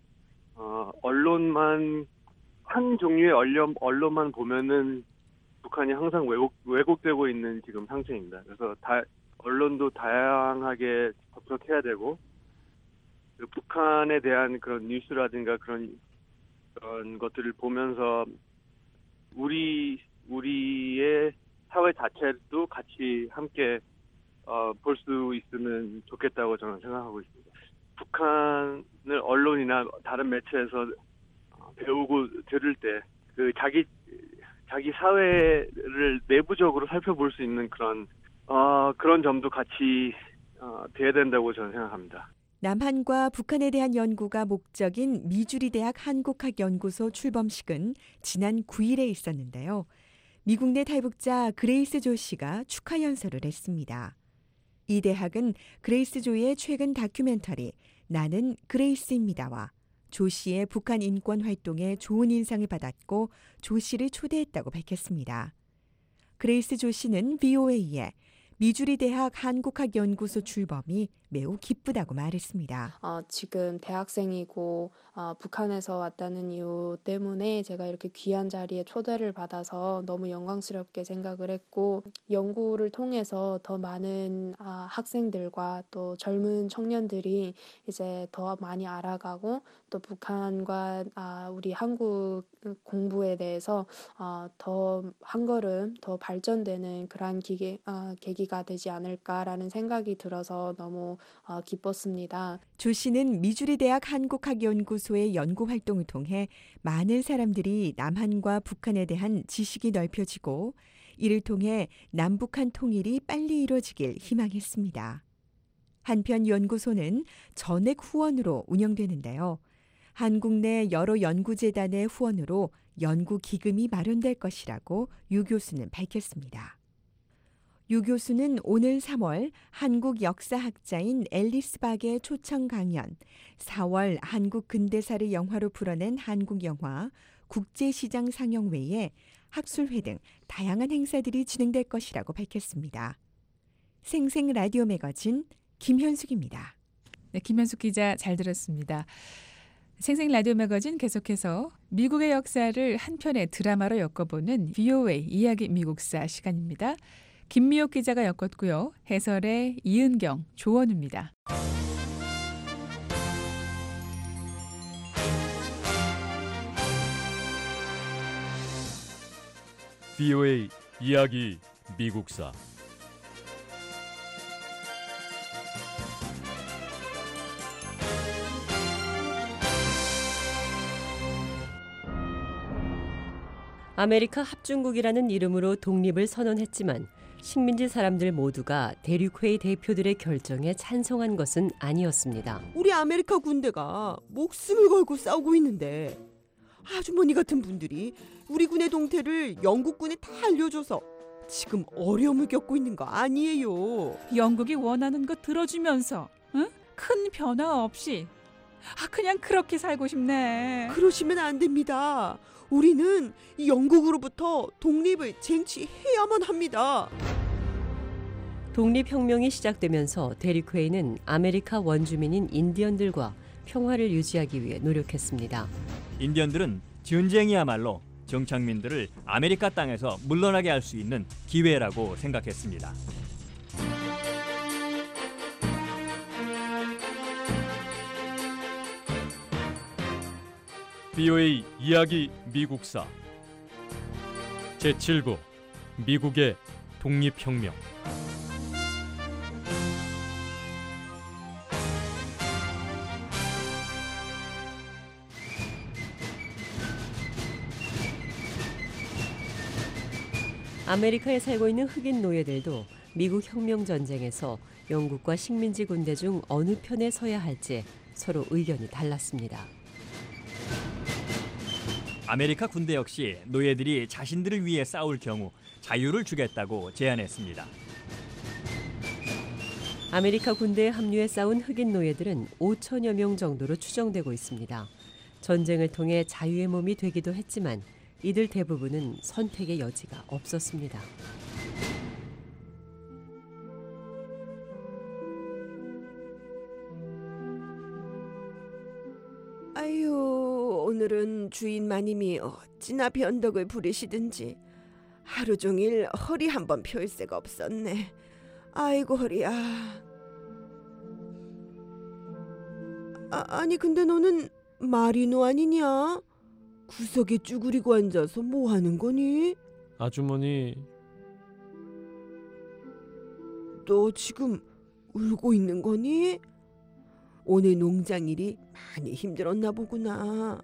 언론만 한 종류의 언론만 보면은 북한이 항상 왜곡되고 있는 지금 상태입니다. 그래서 언론도 다양하게 접촉해야 되고 북한에 대한 그런 뉴스라든가 그런 것들을 보면서 우리의 사회 자체도 같이 함께 볼 수 있으면 좋겠다고 저는 생각하고 있습니다. 북한을 언론이나 다른 매체에서 배우고 들을 때 자기 사회를 내부적으로 살펴볼 수 있는 그런 점도 같이 돼야 된다고 저는 생각합니다. 남한과 북한에 대한 연구가 목적인 미주리 대학 한국학연구소 출범식은 지난 9일에 있었는데요. 미국 내 탈북자 그레이스 조 씨가 축하 연설을 했습니다. 이 대학은 그레이스 조의 최근 다큐멘터리 나는 그레이스입니다와 조 씨의 북한 인권 활동에 좋은 인상을 받았고 조 씨를 초대했다고 밝혔습니다. 그레이스 조 씨는 VOA에 미주리 대학 한국학연구소 출범이 매우 기쁘다고 말했습니다. 지금 대학생이고 북한에서 왔다는 이유 때문에 제가 이렇게 귀한 자리에 초대를 받아서 너무 영광스럽게 생각을 했고 연구를 통해서 더 많은 학생들과 또 젊은 청년들이 이제 더 많이 알아가고 또 북한과 우리 한국 공부에 대해서 더 한 걸음 더 발전되는 그러한 계기가 되지 않을까라는 생각이 들어서 너무 기뻤습니다. 조 씨는 미주리 대학 한국학연구소의 연구 활동을 통해 많은 사람들이 남한과 북한에 대한 지식이 넓혀지고 이를 통해 남북한 통일이 빨리 이루어지길 희망했습니다. 한편 연구소는 전액 후원으로 운영되는데요. 한국 내 여러 연구재단의 후원으로 연구 기금이 마련될 것이라고 유 교수는 밝혔습니다. 유 교수는 오늘 3월 한국 역사학자인 앨리스 박의 초청 강연, 4월 한국 근대사를 영화로 풀어낸 한국 영화 국제시장 상영 외에 학술회 등 다양한 행사들이 진행될 것이라고 밝혔습니다. 생생 라디오 매거진 김현숙입니다. 네, 김현숙 기자 잘 들었습니다. 생생 라디오 매거진 계속해서 미국의 역사를 한 편의 드라마로 엮어보는 VOA 이야기 미국사 시간입니다. 김미옥 기자가 엮었고요. 해설의 이은경, 조원우입니다. VOA 이야기 미국사 아메리카 합중국이라는 이름으로 독립을 선언했지만 식민지 사람들 모두가 대륙회의 대표들의 결정에 찬성한 것은 아니었습니다. 우리 아메리카 군대가 목숨을 걸고 싸우고 있는데 아주머니 같은 분들이 우리 군의 동태를 영국군에 다 알려줘서 지금 어려움을 겪고 있는 거 아니에요. 영국이 원하는 거 들어주면서 응? 큰 변화 없이 그냥 그렇게 살고 싶네. 그러시면 안 됩니다. 우리는 영국으로부터 독립을 쟁취해야만 합니다. 독립혁명이 시작되면서 대륙회의는 아메리카 원주민인 인디언들과 평화를 유지하기 위해 노력했습니다. 인디언들은 전쟁이야말로 정착민들을 아메리카 땅에서 물러나게 할 수 있는 기회라고 생각했습니다. VOA 이야기 미국사 제7부 미국의 독립혁명 아메리카에 살고 있는 흑인 노예들도 미국 혁명전쟁에서 영국과 식민지 군대 중 어느 편에 서야 할지 서로 의견이 달랐습니다. 아메리카 군대 역시 노예들이 자신들을 위해 싸울 경우 자유를 주겠다고 제안했습니다. 아메리카 군대에 합류해 싸운 흑인 노예들은 5천여 명 정도로 추정되고 있습니다. 전쟁을 통해 자유의 몸이 되기도 했지만 이들 대부분은 선택의 여지가 없었습니다. 아유, 오늘은 주인 마님이 어찌나 변덕을 부리시든지 하루 종일 허리 한번 펼 새가 없었네. 아이고 허리야. 아니 근데 너는 마리노 아니냐? 구석에 쭈그리고 앉아서 뭐 하는 거니? 아주머니, 너 지금 울고 있는 거니? 오늘 농장 일이 많이 힘들었나 보구나.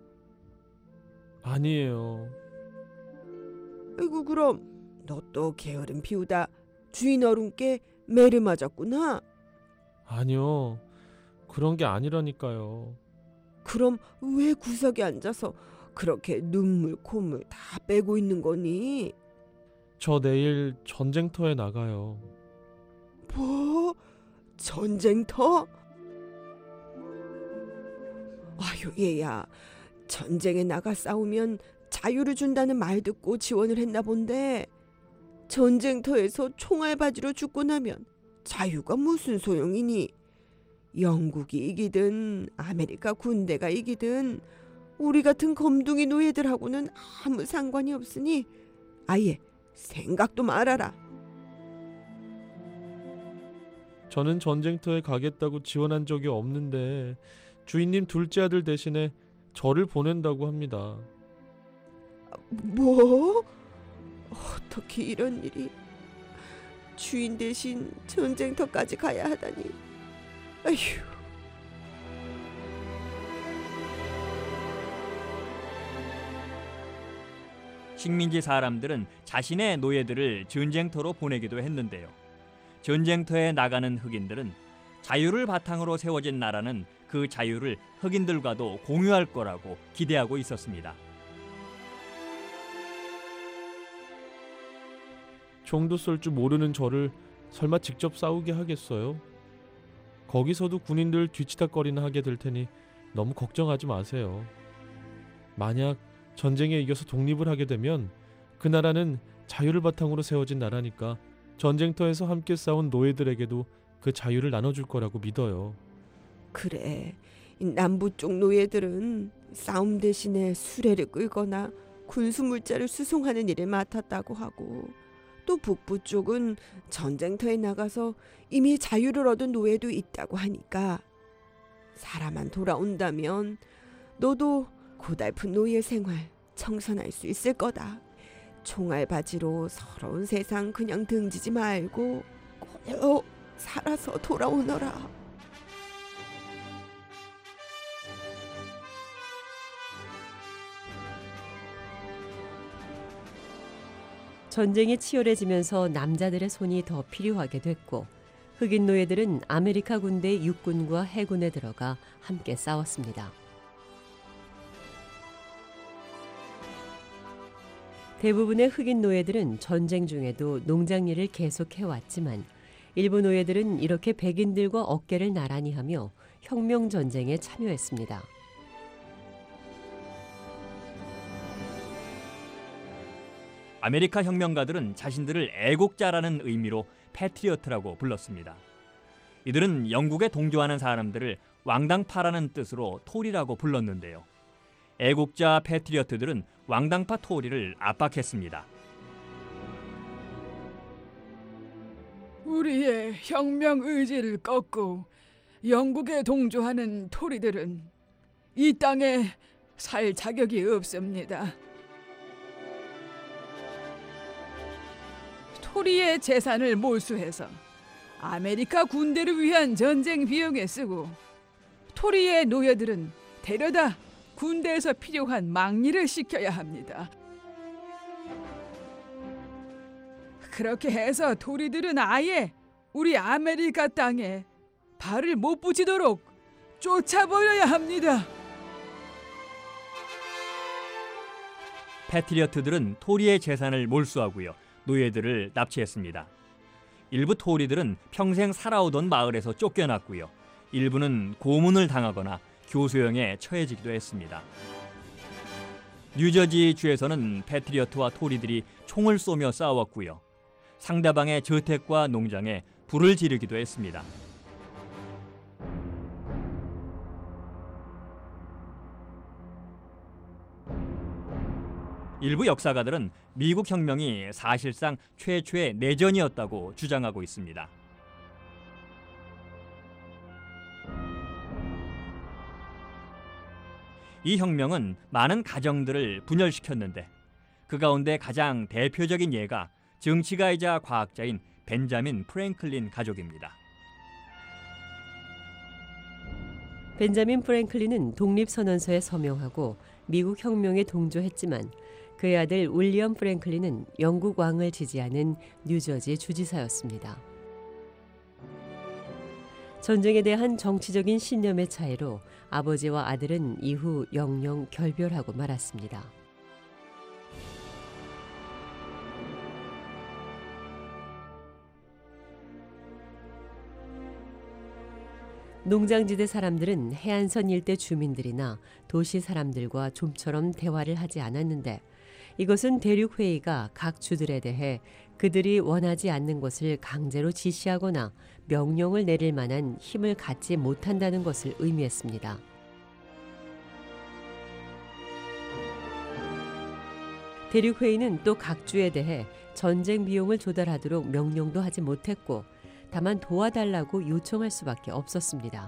아니에요. 아이고 그럼 너 또 게으름 피우다 주인 어른께 매를 맞았구나. 아니요, 그런 게 아니라니까요. 그럼 왜 구석에 앉아서 그렇게 눈물 콧물 다 빼고 있는 거니? 저 내일 전쟁터에 나가요. 뭐? 전쟁터? 아유 얘야, 전쟁에 나가 싸우면 자유를 준다는 말 듣고 지원을 했나 본데 전쟁터에서 총알 바지로 죽고 나면 자유가 무슨 소용이니? 영국이 이기든 아메리카 군대가 이기든 우리 같은 검둥이 노예들하고는 아무 상관이 없으니 아예 생각도 말아라. 저는 전쟁터에 가겠다고 지원한 적이 없는데 주인님 둘째 아들 대신에 저를 보낸다고 합니다. 뭐? 어떻게 이런 일이? 주인 대신 전쟁터까지 가야 하다니. 아휴. 식민지 사람들은 자신의 노예들을 전쟁터로 보내기도 했는데요. 전쟁터에 나가는 흑인들은 자유를 바탕으로 세워진 나라는 그 자유를 흑인들과도 공유할 거라고 기대하고 있었습니다. 총도 쏠 줄 모르는 저를 설마 직접 싸우게 하겠어요? 거기서도 군인들 뒤치다거리나 하게 될 테니 너무 걱정하지 마세요. 만약 전쟁에 이겨서 독립을 하게 되면 그 나라는 자유를 바탕으로 세워진 나라니까 전쟁터에서 함께 싸운 노예들에게도 그 자유를 나눠줄 거라고 믿어요. 그래, 이 남부 쪽 노예들은 싸움 대신에 수레를 끌거나 군수물자를 수송하는 일을 맡았다고 하고, 또 북부 쪽은 전쟁터에 나가서 이미 자유를 얻은 노예도 있다고 하니까 사람만 돌아온다면 너도 고달픈 노예 생활 청산할 수 있을 거다. 총알바지로 서러운 세상 그냥 등지지 말고 꼭 살아서 돌아오너라. 전쟁이 치열해지면서 남자들의 손이 더 필요하게 됐고, 흑인 노예들은 아메리카 군대 육군과 해군에 들어가 함께 싸웠습니다. 대부분의 흑인 노예들은 전쟁 중에도 농장 일을 계속해왔지만, 일부 노예들은 이렇게 백인들과 어깨를 나란히 하며 혁명 전쟁에 참여했습니다. 아메리카 혁명가들은 자신들을 애국자라는 의미로 패트리어트라고 불렀습니다. 이들은 영국에 동조하는 사람들을 왕당파라는 뜻으로 토리라고 불렀는데요. 애국자 패트리어트들은 왕당파 토리를 압박했습니다. 우리의 혁명 의지를 꺾고 영국에 동조하는 토리들은 이 땅에 살 자격이 없습니다. 토리의 재산을 몰수해서 아메리카 군대를 위한 전쟁 비용에 쓰고, 토리의 노예들은 데려다 군대에서 필요한 막리를 시켜야 합니다. 그렇게 해서 토리들은 아예 우리 아메리카 땅에 발을 못 붙이도록 쫓아버려야 합니다. 패트리어트들은 토리의 재산을 몰수하고요, 노예들을 납치했습니다. 일부 토리들은 평생 살아오던 마을에서 쫓겨났고요, 일부는 고문을 당하거나 교수형에 처해지기도 했습니다. 뉴저지 주에서는 패트리어트와 토리들이 총을 쏘며 싸웠고요, 상대방의 저택과 농장에 불을 지르기도 했습니다. 일부 역사가들은 미국 혁명이 사실상 최초의 내전이었다고 주장하고 있습니다. 이 혁명은 많은 가정들을 분열시켰는데, 그 가운데 가장 대표적인 예가 정치가이자 과학자인 벤자민 프랭클린 가족입니다. 벤자민 프랭클린은 독립선언서에 서명하고 미국 혁명에 동조했지만, 그의 아들 윌리엄 프랭클린은 영국 왕을 지지하는 뉴저지 주지사였습니다. 전쟁에 대한 정치적인 신념의 차이로 아버지와 아들은 이후 영영 결별하고 말았습니다. 농장지대 사람들은 해안선 일대 주민들이나 도시 사람들과 좀처럼 대화를 하지 않았는데, 이것은 대륙회의가 각 주들에 대해 그들이 원하지 않는 것을 강제로 지시하거나 명령을 내릴 만한 힘을 갖지 못한다는 것을 의미했습니다. 대륙회의는 또 각 주에 대해 전쟁 비용을 조달하도록 명령도 하지 못했고, 다만 도와달라고 요청할 수밖에 없었습니다.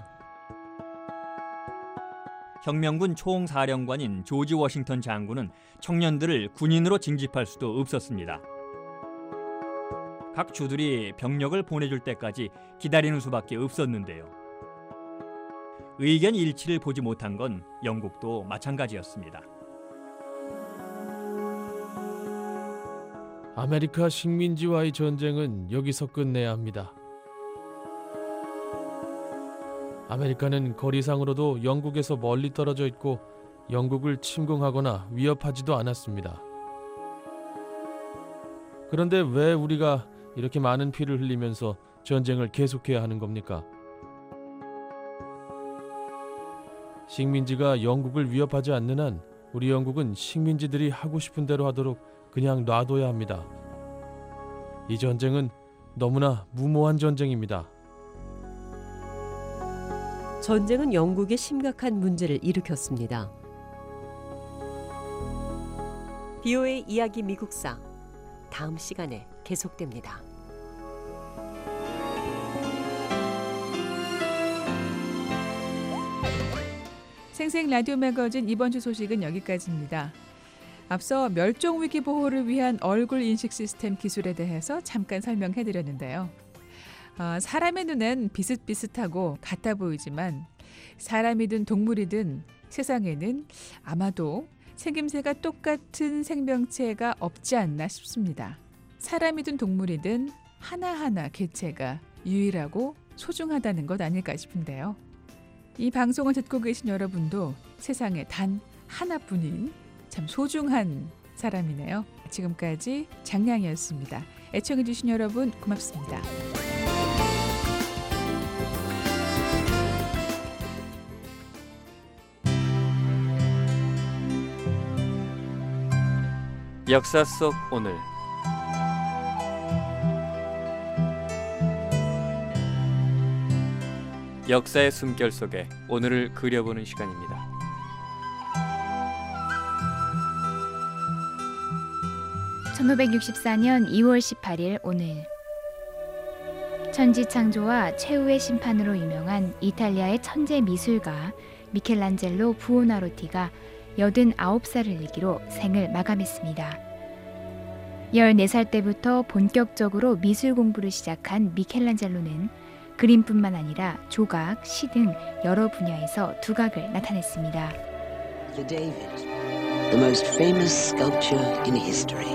혁명군 총사령관인 조지 워싱턴 장군은 청년들을 군인으로 징집할 수도 없었습니다. 각 주들이 병력을 보내줄 때까지 기다리는 수밖에 없었는데요. 의견 일치를 보지 못한 건 영국도 마찬가지였습니다. 아메리카 식민지와의 전쟁은 여기서 끝내야 합니다. 아메리카는 거리상으로도 영국에서 멀리 떨어져 있고 영국을 침공하거나 위협하지도 않았습니다. 그런데 왜 우리가 이렇게 많은 피를 흘리면서 전쟁을 계속해야 하는 겁니까? 식민지가 영국을 위협하지 않는 한 우리 영국은 식민지들이 하고 싶은 대로 하도록 그냥 놔둬야 합니다. 이 전쟁은 너무나 무모한 전쟁입니다. 전쟁은 영국에 심각한 문제를 일으켰습니다. VOA 이야기 미국사 다음 시간에 계속됩니다. 생생 라디오 매거진 이번 주 소식은 여기까지입니다. 앞서 멸종위기 보호를 위한 얼굴 인식 시스템 기술에 대해서 잠깐 설명해드렸는데요. 사람의 눈엔 비슷비슷하고 같아 보이지만 사람이든 동물이든 세상에는 아마도 생김새가 똑같은 생명체가 없지 않나 싶습니다. 사람이든 동물이든 하나하나 개체가 유일하고 소중하다는 것 아닐까 싶은데요. 이 방송을 듣고 계신 여러분도 세상에 단 하나뿐인 참 소중한 사람이네요. 지금까지 장량이었습니다. 애청해주신 여러분 고맙습니다. 역사 속 오늘 역사의 숨결 속에 오늘을 그려보는 시간입니다. (1564년 2월 18일) 오늘 천지창조와 최후의 심판으로 유명한 이탈리아의 천재 미술가 미켈란젤로 부오나로티가 89살을 일기로 생을 마감했습니다. 14살 때부터 본격적으로 미술 공부를 시작한 미켈란젤로는 그림뿐만 아니라 조각, 시 등 여러 분야에서 두각을 나타냈습니다. The David, the most famous sculpture in history.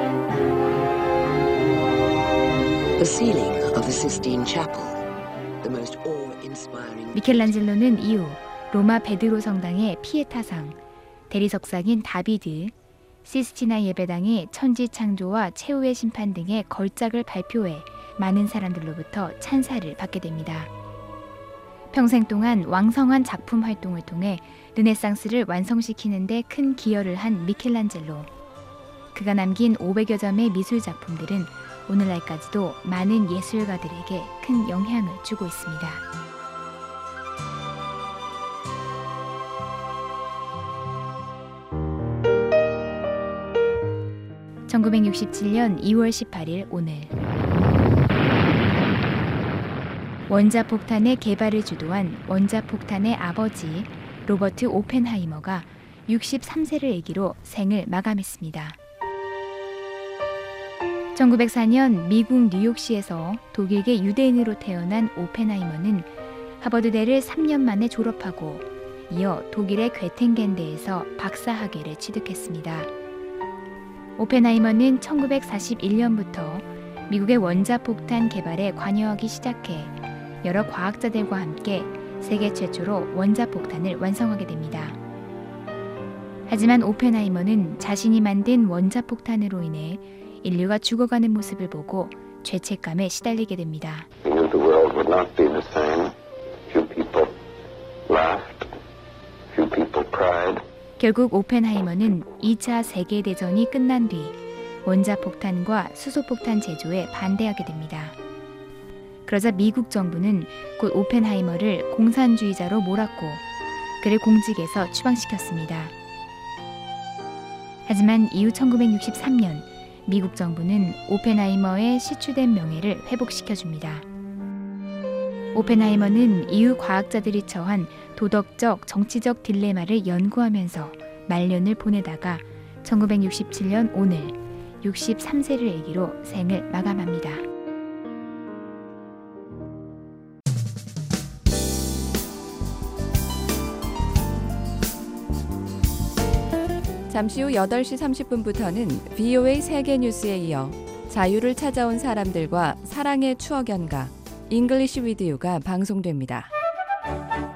The ceiling of the Sistine Chapel, the most awe-inspiring. 미켈란젤로는 이후 로마 베드로 성당의 피에타상, 대리석상인 다비드, 시스티나 예배당의 천지창조와 최후의 심판 등의 걸작을 발표해 많은 사람들로부터 찬사를 받게 됩니다. 평생 동안 왕성한 작품 활동을 통해 르네상스를 완성시키는 데 큰 기여를 한 미켈란젤로. 그가 남긴 500여 점의 미술 작품들은 오늘날까지도 많은 예술가들에게 큰 영향을 주고 있습니다. (1967년 2월 18일) 오늘 원자폭탄의 개발을 주도한 원자폭탄의 아버지 로버트 오펜하이머가 63세를 일기로 생을 마감했습니다. 1904년 미국 뉴욕시에서 독일계 유대인으로 태어난 오펜하이머는 하버드대를 3년 만에 졸업하고 이어 독일의 괴팅겐대에서 박사학위를 취득했습니다. 오펜하이머는 1941년부터 미국의 원자폭탄 개발에 관여하기 시작해 여러 과학자들과 함께 세계 최초로 원자폭탄을 완성하게 됩니다. 하지만 오펜하이머는 자신이 만든 원자폭탄으로 인해 인류가 죽어가는 모습을 보고 죄책감에 시달리게 됩니다. He knew the world would not be the same. Few people laughed, few people cried. 결국 오펜하이머는 2차 세계대전이 끝난 뒤 원자폭탄과 수소폭탄 제조에 반대하게 됩니다. 그러자 미국 정부는 곧 오펜하이머를 공산주의자로 몰았고 그를 공직에서 추방시켰습니다. 하지만 이후 1963년 미국 정부는 오펜하이머의 시추된 명예를 회복시켜줍니다. 오펜하이머는 이후 과학자들이 처한 도덕적, 정치적 딜레마를 연구하면서 말년을 보내다가 1967년 오늘 63세를 일기로 생을 마감합니다. 잠시 후 8시 30분부터는 VOA 세계뉴스에 이어 자유를 찾아온 사람들과 사랑의 추억 연가 English with You가 방송됩니다.